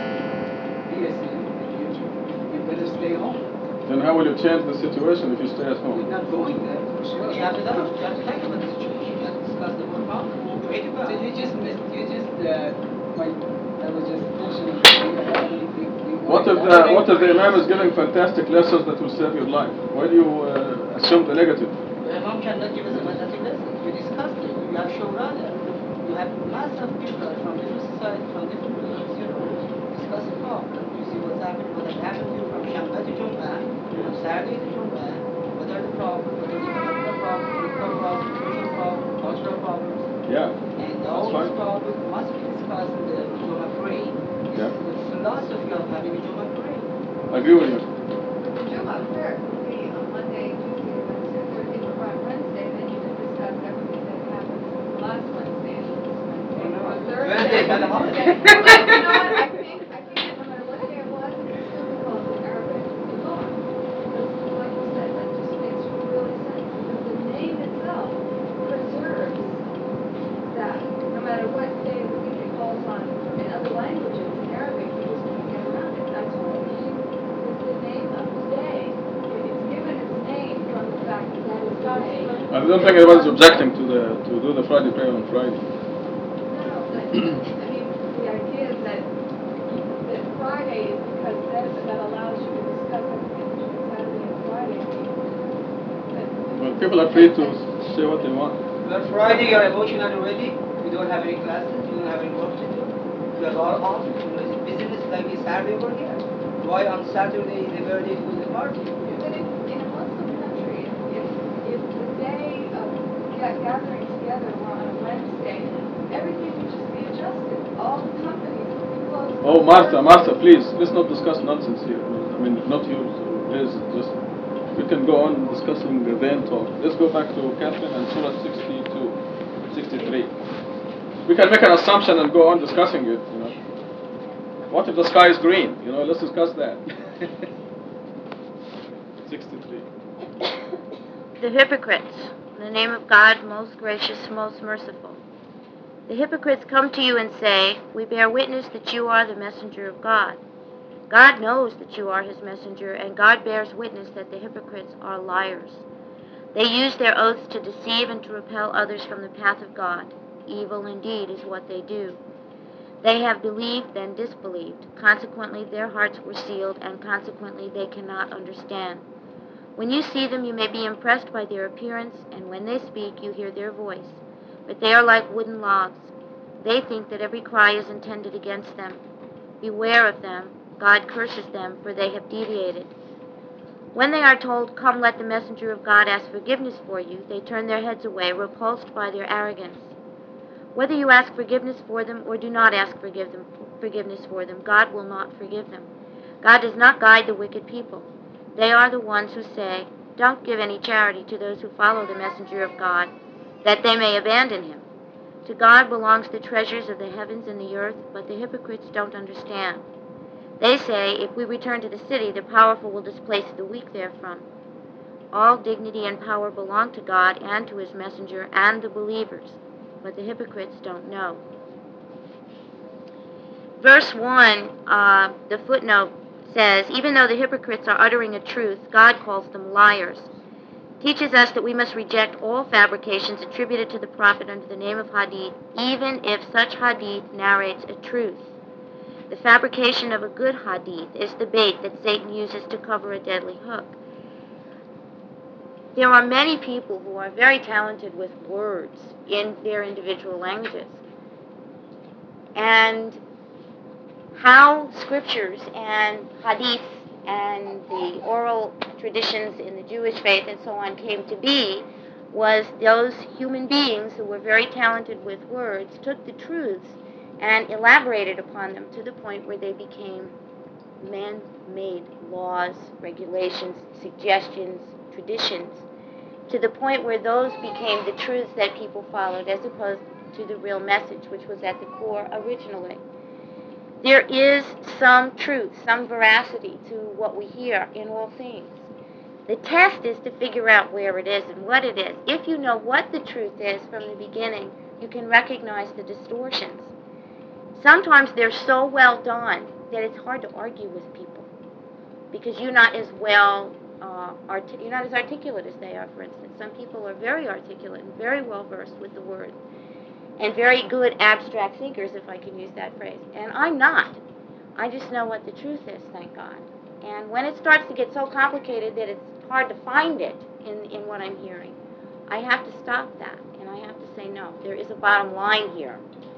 BS you better stay home. Then how will you change the situation if you stay at You're home? not going there for sure. you have to talk about the situation. You have to discuss the whole problem. Pray to God. So you just like I was just mentioning. What if the Imam is giving fantastic lessons that will save your life? Why do you assume the negative? The Imam cannot give us a fantastic lesson. You discuss it. You have shura there. You have mass of people from different societies, from different beliefs, discuss the problem. You see what's happening, what has happened to you from Shamba to Jum'ah, from Saturday to Jum'ah. What are the problems? What are the economic problems, political problems, social problems, cultural problems? Yeah. And all these problems must be discussed in the Jum'ah prayer. Yeah. The philosophy of having a Jum'ah prayer. I agree with you. The Jumu'ah prayer could be on Monday, Tuesday, Wednesday, Thursday, or on Wednesday, then you can discuss everything that happened last Wednesday and this Wednesday, or Thursday. Wednesday had a holiday. But you know what, I think that no matter what day it was, it's still called in Arabic Qur'an. Because like you said, that just makes really sense, because the name itself preserves that, no matter what day of the week it calls on. In other languages, in Arabic, you just I don't think anyone's objecting to do the Friday prayer on Friday. No, but, I mean, the idea is that Friday is because that allows you to discuss everything between Saturday and Friday. Well, people are free to say what they want. But Friday you're emotionally ready, you don't have any classes, you don't have any work to do. You are all off, business like this Saturday over here. Why on Saturday they were ready to do the party? But in a Muslim country, if the day of gathering together were on a Wednesday, everything would just be adjusted. All the companies would be closed. Oh, Martha, please, let's not discuss nonsense here. I mean, not yours, his, just, we can go on discussing the vain talk. Let's go back to Catherine and Surah 63. We can make an assumption and go on discussing it, you know. What if the sky is green? You know, let's discuss that. 63. The hypocrites, in the name of God, most gracious, most merciful. The hypocrites come to you and say, we bear witness that you are the messenger of God. God knows that you are his messenger, and God bears witness that the hypocrites are liars. They use their oaths to deceive and to repel others from the path of God. Evil indeed is what they do. They have believed, then disbelieved. Consequently, their hearts were sealed, and consequently, they cannot understand. When you see them, you may be impressed by their appearance, and when they speak, you hear their voice. But they are like wooden logs. They think that every cry is intended against them. Beware of them. God curses them, for they have deviated. When they are told, come, let the messenger of God ask forgiveness for you, they turn their heads away, repulsed by their arrogance. Whether you ask forgiveness for them or do not ask forgiveness for them, God will not forgive them. God does not guide the wicked people. They are the ones who say, don't give any charity to those who follow the messenger of God, that they may abandon him. To God belongs the treasures of the heavens and the earth, but the hypocrites don't understand. They say, if we return to the city, the powerful will displace the weak therefrom. All dignity and power belong to God and to his messenger and the believers, but the hypocrites don't know. Verse 1, the footnote says, even though the hypocrites are uttering a truth, God calls them liars. Teaches us that we must reject all fabrications attributed to the prophet under the name of hadith, even if such hadith narrates a truth. The fabrication of a good hadith is the bait that Satan uses to cover a deadly hook. There are many people who are very talented with words in their individual languages. And how scriptures and hadiths and the oral traditions in the Jewish faith and so on came to be was those human beings who were very talented with words took the truths and elaborated upon them to the point where they became man-made laws, regulations, suggestions, traditions, to the point where those became the truths that people followed as opposed to the real message, which was at the core originally. There is some truth, some veracity to what we hear in all things. The test is to figure out where it is and what it is. If you know what the truth is from the beginning, you can recognize the distortions. Sometimes they're so well done that it's hard to argue with people because you're not as well, you're not as articulate as they are, for instance. Some people are very articulate and very well versed with the word and very good abstract thinkers, if I can use that phrase. And I'm not. I just know what the truth is, thank God. And when it starts to get so complicated that it's hard to find it in what I'm hearing, I have to stop that and I have to say, no, there is a bottom line here.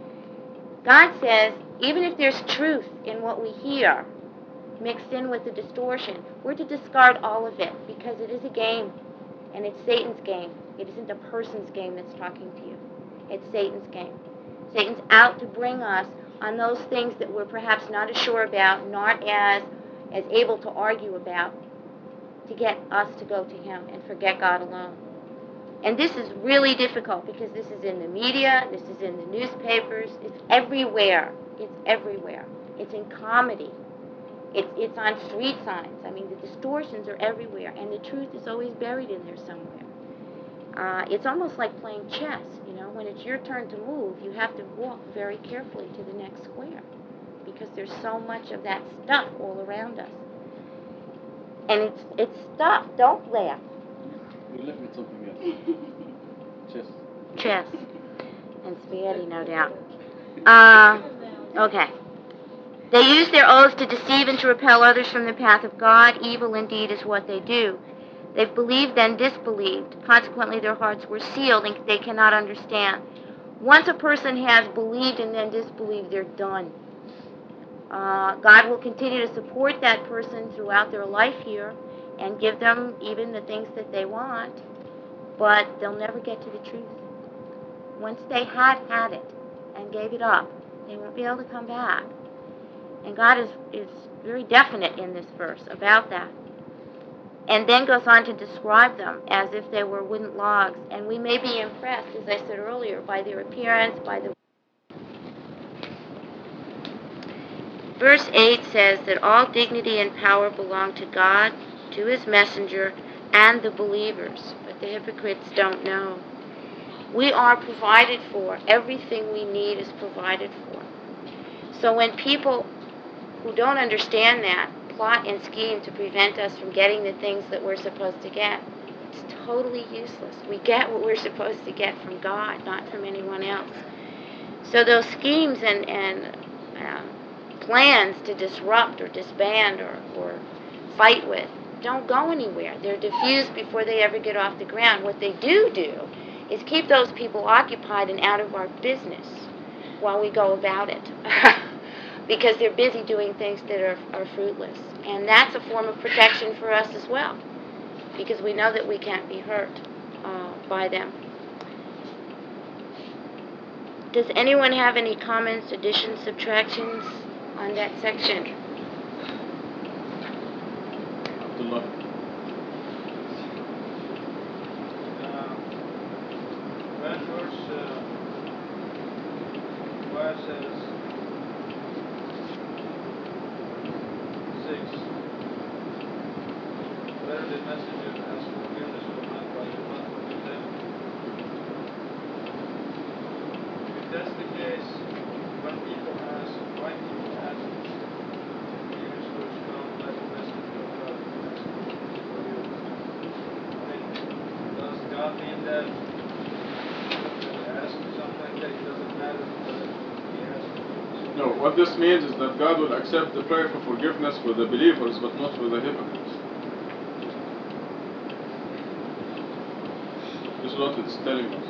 God says, even if there's truth in what we hear mixed in with the distortion, we're to discard all of it because it is a game, and it's Satan's game. It isn't a person's game that's talking to you. It's Satan's game. Satan's out to bring us on those things that we're perhaps not as sure about, not as able to argue about, to get us to go to him and forget God alone. And this is really difficult because this is in the media, this is in the newspapers, it's everywhere. It's everywhere. It's in comedy. It's on street signs. I mean, the distortions are everywhere, and the truth is always buried in there somewhere. It's almost like playing chess, you know. When it's your turn to move, you have to walk very carefully to the next square because there's so much of that stuff all around us. And it's stuff. Don't laugh. You left me something else. Chess. Chess. And spaghetti, no doubt. Okay. They use their oaths to deceive and to repel others from the path of God. Evil indeed is what they do. They've believed then disbelieved. Consequently, their hearts were sealed and they cannot understand. Once a person has believed and then disbelieved, they're done. God will continue to support that person throughout their life here and give them even the things that they want, but they'll never get to the truth. Once they had it and gave it up, they won't be able to come back. And God is very definite in this verse about that. And then goes on to describe them as if they were wooden logs. And we may be impressed, as I said earlier, by their appearance, by the... Verse 8 says that all dignity and power belong to God, to His messenger, and the believers. But the hypocrites don't know. We are provided for. Everything we need is provided for. So when people who don't understand that plot and scheme to prevent us from getting the things that we're supposed to get, it's totally useless. We get what we're supposed to get from God, not from anyone else. So those schemes and plans to disrupt or disband or fight with don't go anywhere. They're diffused before they ever get off the ground. What they do is keep those people occupied and out of our business while we go about it. Because they're busy doing things that are fruitless. And that's a form of protection for us as well, because we know that we can't be hurt by them. Does anyone have any comments, additions, subtractions on that section? Abdullah. When verse 5 says, 6, whether the messenger asks forgiveness or not, but you not forgive them. If that's the case, when people ask, why people ask forgiveness or not, like the messenger of God, does God mean that ask something like that, it doesn't matter whether he asks forgiveness? No, what this means is that God will accept the prayer for forgiveness for the believers, but not for the hypocrites. This is what it's telling us.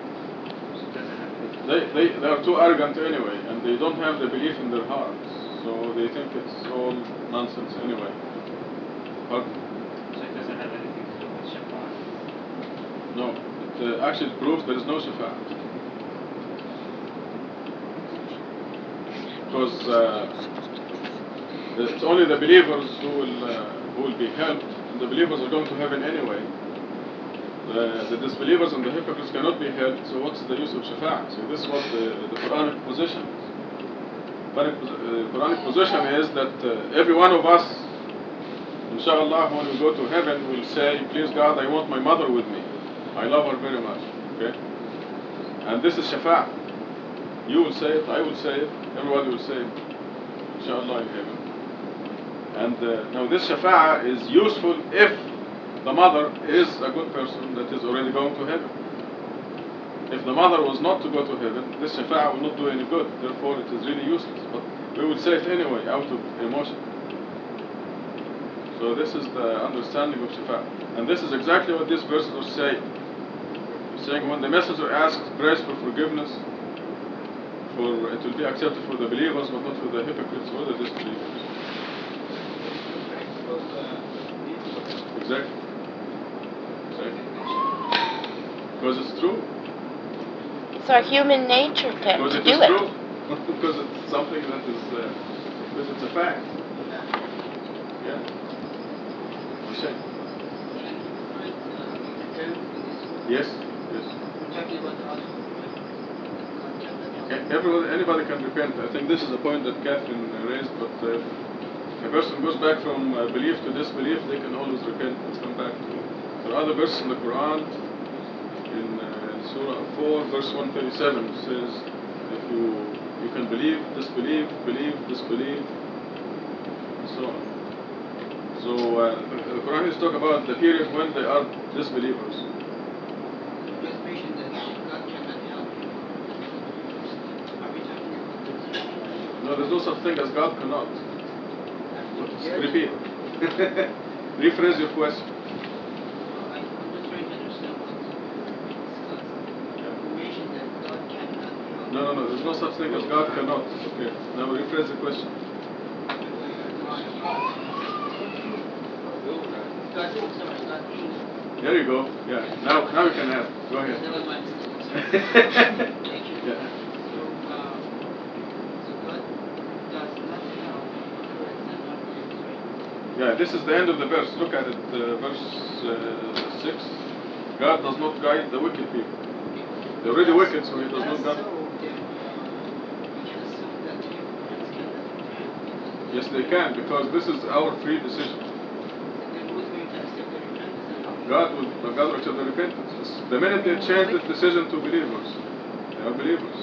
They are too arrogant anyway, and they don't have the belief in their hearts, so they think it's all nonsense anyway. Pardon? So it doesn't have anything to do with Shafa'at? No, it actually proves there is no shafa'at. Because it's only the believers who will be helped, and the believers are going to heaven anyway. The disbelievers and the hypocrites cannot be helped, so what's the use of shafa'at? So this is what the Quranic position is. Quranic position is that every one of us, inshallah, when we go to heaven, will say, please God, I want my mother with me. I love her very much. Okay? And this is shafa'at. You will say it, I will say it, everybody will say it, inshallah, in heaven. And now this shafa'ah is useful if the mother is a good person that is already going to heaven. If the mother was not to go to heaven, this shafa'ah will not do any good, therefore it is really useless. But we will say it anyway, out of emotion. So this is the understanding of shafa'ah. And this is exactly what these verses are saying. Saying when the messenger asks prays for forgiveness, for it will be accepted for the believers, but not for the hypocrites or the disbelievers. Exactly. Because it's true. It's our human nature to Because it do is it. true. Because it's something that is, because it's a fact. Yeah. You say? Yes. Anybody can repent. I think this is a point that Catherine raised, but if a person goes back from belief to disbelief, they can always repent and come back to it. There are other verses in the Quran, in Surah 4, verse 137, says, if you can believe, disbelieve, believe, disbelieve, and so on. So the Quran is talking about the period when they are disbelievers. Just mentioned that No, there's no such thing as God cannot. Repeat. Rephrase your question. I'm just trying to understand what was discussed. You mentioned that God cannot. No, there's no such thing as God cannot. Okay, now rephrase the question. There you go. Yeah, now you can ask. Go ahead. That was my mistake. Thank you. Yeah. So God does not have correct and not correct, right? Yeah, this is the end of the verse. Look at it, verse 6. God does not guide the wicked people. They're already wicked, so He does not guide. We can assume that hypocrites cannot repent. Yes, they can, because this is our free decision. Then who's going to accept the repentance? God will accept the repentance. The minute they change the decision to believers, they are believers.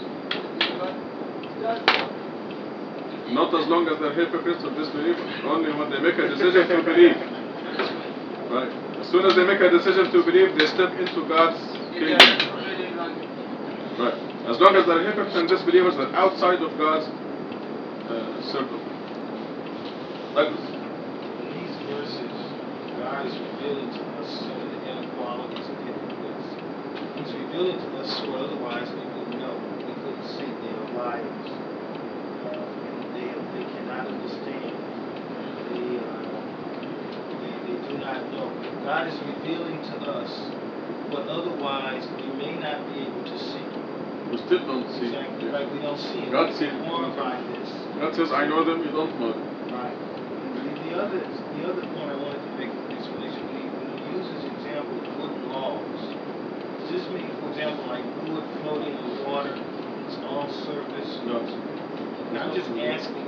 Not as long as they're hypocrites or disbelievers. Only when they make a decision to believe. Right. As soon as they make a decision to believe, they step into God's kingdom. Right. As long as they're hypocrites and disbelievers, they're outside of God's circle. Douglas. In these verses, God is revealing to us some of the inequalities of hypocrites. He's revealing to us what otherwise we wouldn't know. We couldn't see. They are liars. They cannot understand. They do not know. God is revealing to us what otherwise we may not be able to see. We still don't see. Exactly. Right, we don't see it. God sees. Informed by this. God says, I know them, you don't know them. Right. The other point I wanted to make in explanation, when he uses example of wooden logs, does this mean, for example, like wood floating in water, its own surface? No. I'm just asking,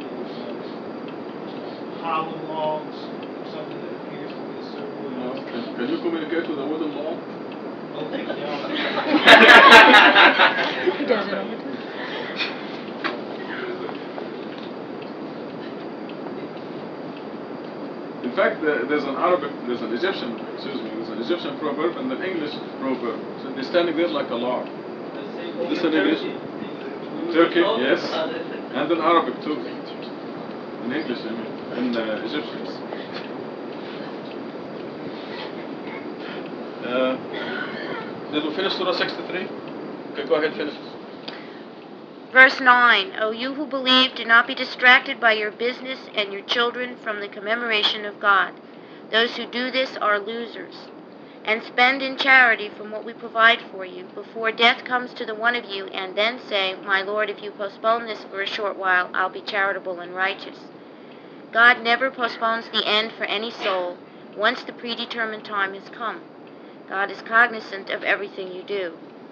hollow logs, something that appears to be a circle. No. Can you communicate with a wooden log? Okay, yeah. He does it all the time. In fact, there's an Egyptian proverb and an English proverb. So they're standing there like a log. This in English? Turkey, yes. And in Arabic too. In English, I mean. In Egyptians. Did we finish Surah 63? Okay, go ahead, finish. Verse 9, O you who believe, do not be distracted by your business and your children from the commemoration of God. Those who do this are losers. And spend in charity from what we provide for you, before death comes to the one of you, and then say, My Lord, if you postpone this for a short while, I'll be charitable and righteous. God never postpones the end for any soul once the predetermined time has come. God is cognizant of everything you do.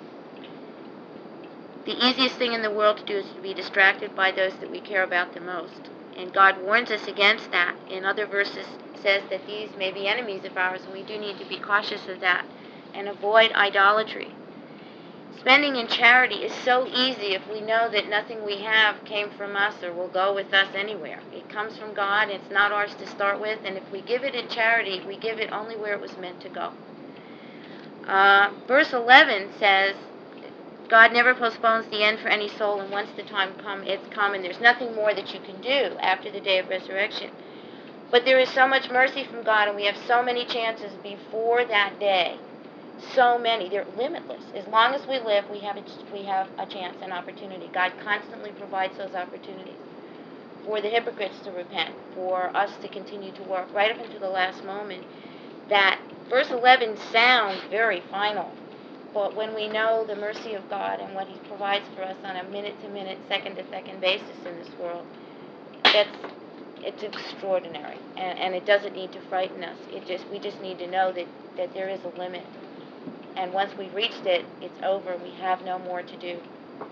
The easiest thing in the world to do is to be distracted by those that we care about the most. And God warns us against that. In other verses says that these may be enemies of ours, and we do need to be cautious of that and avoid idolatry. Spending in charity is so easy if we know that nothing we have came from us or will go with us anywhere. It comes from God, it's not ours to start with, and if we give it in charity, we give it only where it was meant to go. Verse 11 says, God never postpones the end for any soul, and once the time comes, it's come, and there's nothing more that you can do after the day of resurrection. But there is so much mercy from God, and we have so many chances before that day. So many. They're limitless. As long as we live, we have a chance, an opportunity. God constantly provides those opportunities for the hypocrites to repent, for us to continue to work right up until the last moment. That verse 11 sounds very final. But when we know the mercy of God and what He provides for us on a minute-to-minute, second-to-second basis in this world, it's extraordinary. And it doesn't need to frighten us. We just need to know that there is a limit. And once we've reached it, it's over. We have no more to do.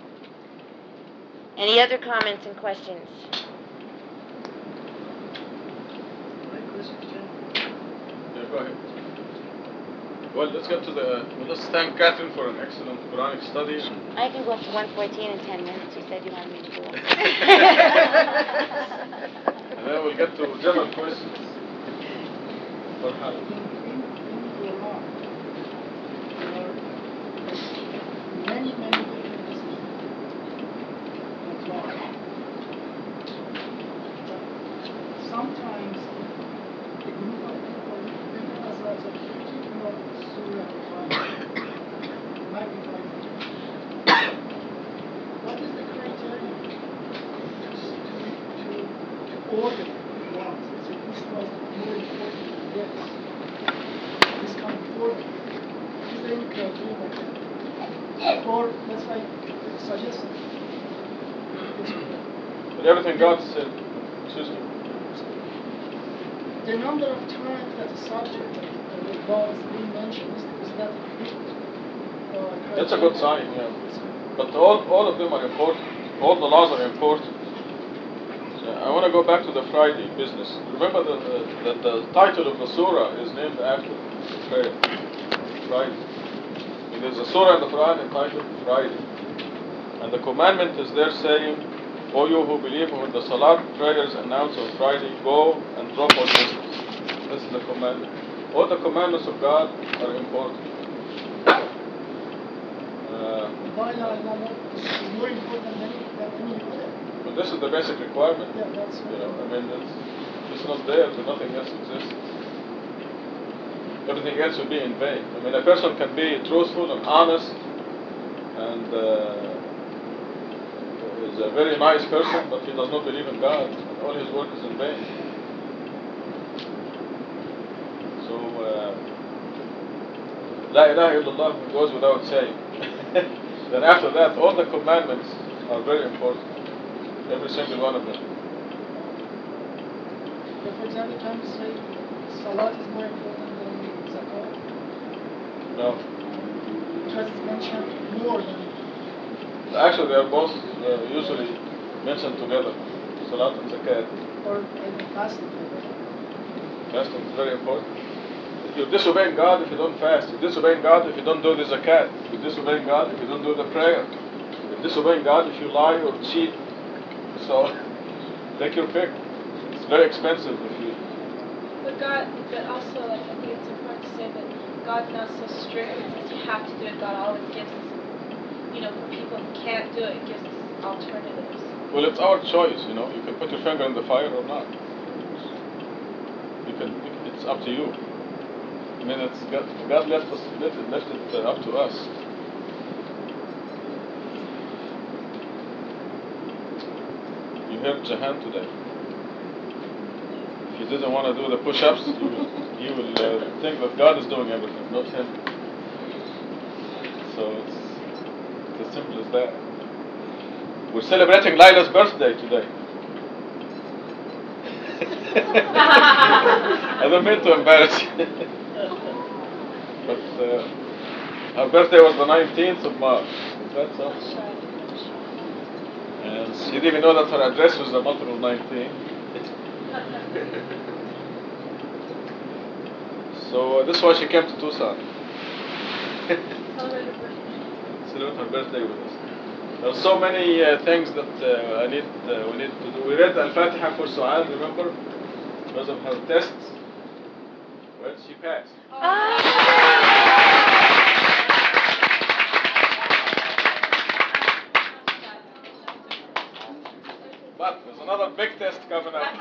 Any other comments and questions? Yeah, go ahead. Well, let's thank Catherine for an excellent Quranic study. I can go up to 114 in 10 minutes. You said you wanted me to do it. And then we'll get to general questions. Many different years. This coming forward. Is there any criteria like that? Or that's why I suggest But everything God said, excuse me. the number of times that the subject of the law is being mentioned, is that a good That's a good sign, yeah. But all of them are important. All the laws are important. So I want to go back to the Friday business. Remember that the title of the surah is named after prayer. Friday. And there's a surah in the Quran entitled Friday. And the commandment is there saying, O you who believe, when the Salat prayers announced on Friday, go and drop all business. This is the commandment. All the commandments of God are important. is more important than any other. But this is the basic requirement. Yeah, that's You know, I mean, it's not there, but nothing else exists. Everything else will be in vain. I mean, a person can be truthful and honest and is a very nice person, but he does not believe in God. And all his work is in vain. So, La ilaha illallah goes without saying. Then after that, all the commandments are very important. Every single one of them. But for example, can we say Salat is more important than Zakat? No. Because it's mentioned more than... Actually, they are both usually mentioned together. Salat and Zakat. Or fasting. Fasting is very important. You're disobeying God if you don't fast. You're disobeying God if you don't do the zakat. You're disobeying God if you don't do the prayer. You're disobeying God if you lie or cheat. So, take your pick. It's very expensive if you... But also, like, I think it's important to say that God's not so strict and says you have to do it. God always gives us, for people who can't do it, gives us alternatives. Well, it's our choice, You can put your finger in the fire or not. It's up to you. I mean, God left it up to us. You heard Jahan today. If he didn't want to do the push-ups, he will think that God is doing everything, not him. So it's as simple as that. We're celebrating Layla's birthday today. I don't mean to embarrass you. But her birthday was the 19th of March. Is that so? And she didn't even know that her address was a multiple 19. So this is why she came to Tucson. Celebrate her birthday with us. There are so many things that we need to do. We read Al-Fatiha for Su'ad, remember? Because of her tests. Well, she passed. But there's another big test coming up.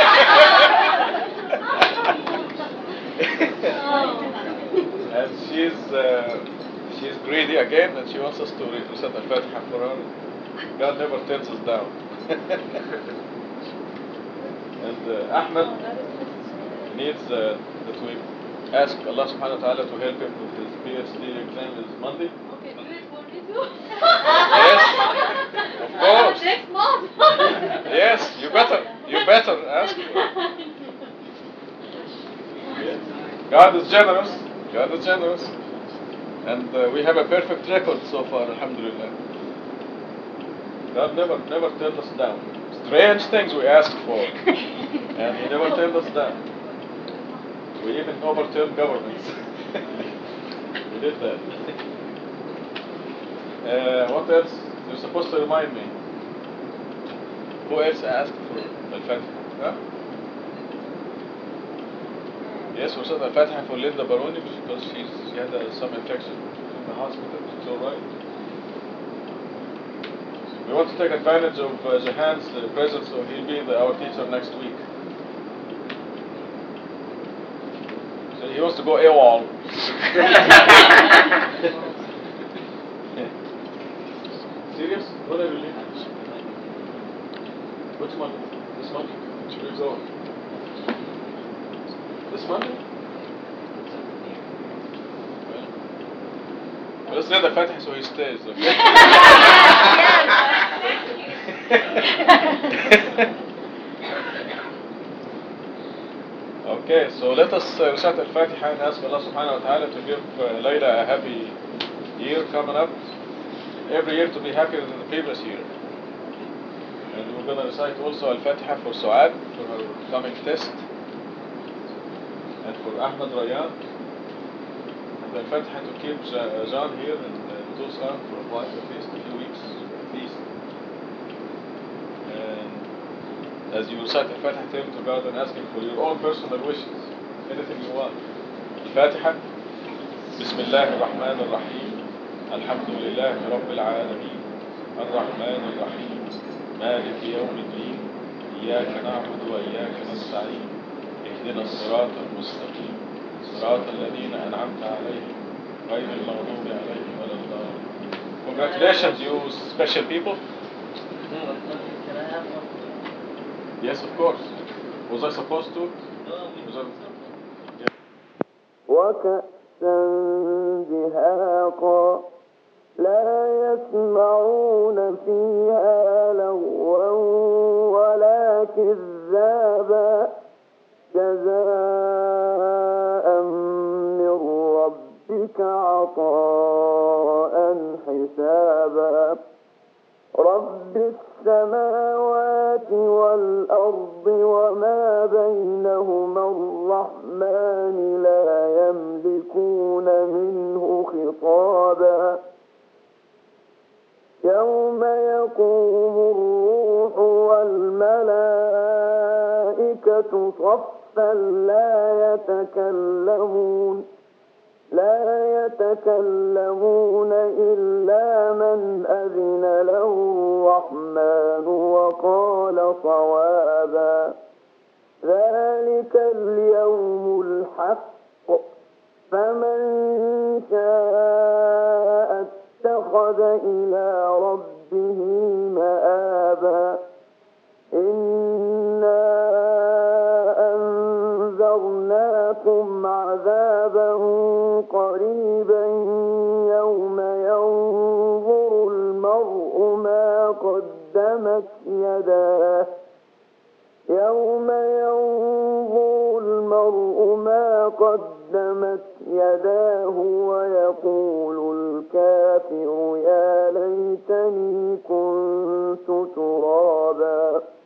And she's greedy again, and she wants us to recite Al-Fatiha for her. God never turns us down. And Ahmed needs that we ask Allah subhanahu wa ta'ala to help him with his PhD exam this Monday. Okay, do it for me too. Yes, of course. Next month. Yes, you better ask for it. Yes. God is generous. And we have a perfect record so far, alhamdulillah. God never turned us down. Strange things we asked for, and He never turned us down. We even overturned governments. We did that. What else? You're supposed to remind me. Who else asked for Al-Fatiha? Huh? Yes, we said Al-Fatiha for Linda Baroni because she had some infection in the hospital. She's all right. We want to take advantage of Jahan's presence, so he'll be our teacher next week. So he wants to go AWOL. Serious? What are you leaving? Which Monday? This Monday? Should we go? This Monday? Let's read the Fatiha so he stays. Okay, so let us recite Al-Fatiha and ask Allah subhanahu wa ta'ala to give Layla a happy year coming up. Every year to be happier than the previous year. And we're going to recite also Al-Fatiha for Suad for her coming test. And for Ahmed Rayan. And Al-Fatiha to keep Jean here in Tulsa for a while at least, a few weeks at least. And as you recite Al-Fatiha, turn to God and ask Him for your own personal wishes, anything you want. Al-Fatiha. Bismillah ar-Rahman ar-Rahim. Alhamdulillah Rabbil Alameen. Ar-Rahman ar-Rahim. Malik Yawm al-Din. Iyaka na'budu wa iyaka nasta'in. Ihdina as-sirata al-mustaqim. Sirata alladhina an'amta alayhim. غير المغضوب عليهم ولا الضالين. Congratulations, you special people. Yes, of course. Was I supposed to? وكأسا دهاقا لا يسمعون فيها لغوا ولا كذابا جزاء من ربك عطاء حسابا رب السماوات والأرض وما بينهما الرحمن لا يملكون منه خطابا يوم يقوم الروح والملائكة صفا لا يتكلمون إلا من أذن له الرحمن وقال صوابا ذلك اليوم الحق فمن شاء اتخذ إلى ربه مآبا إنا أنذرناكم عذابا قريبا يوم ينظر المرء ما قدمت يداه ويقول الكافر يا ليتني كنت ترابا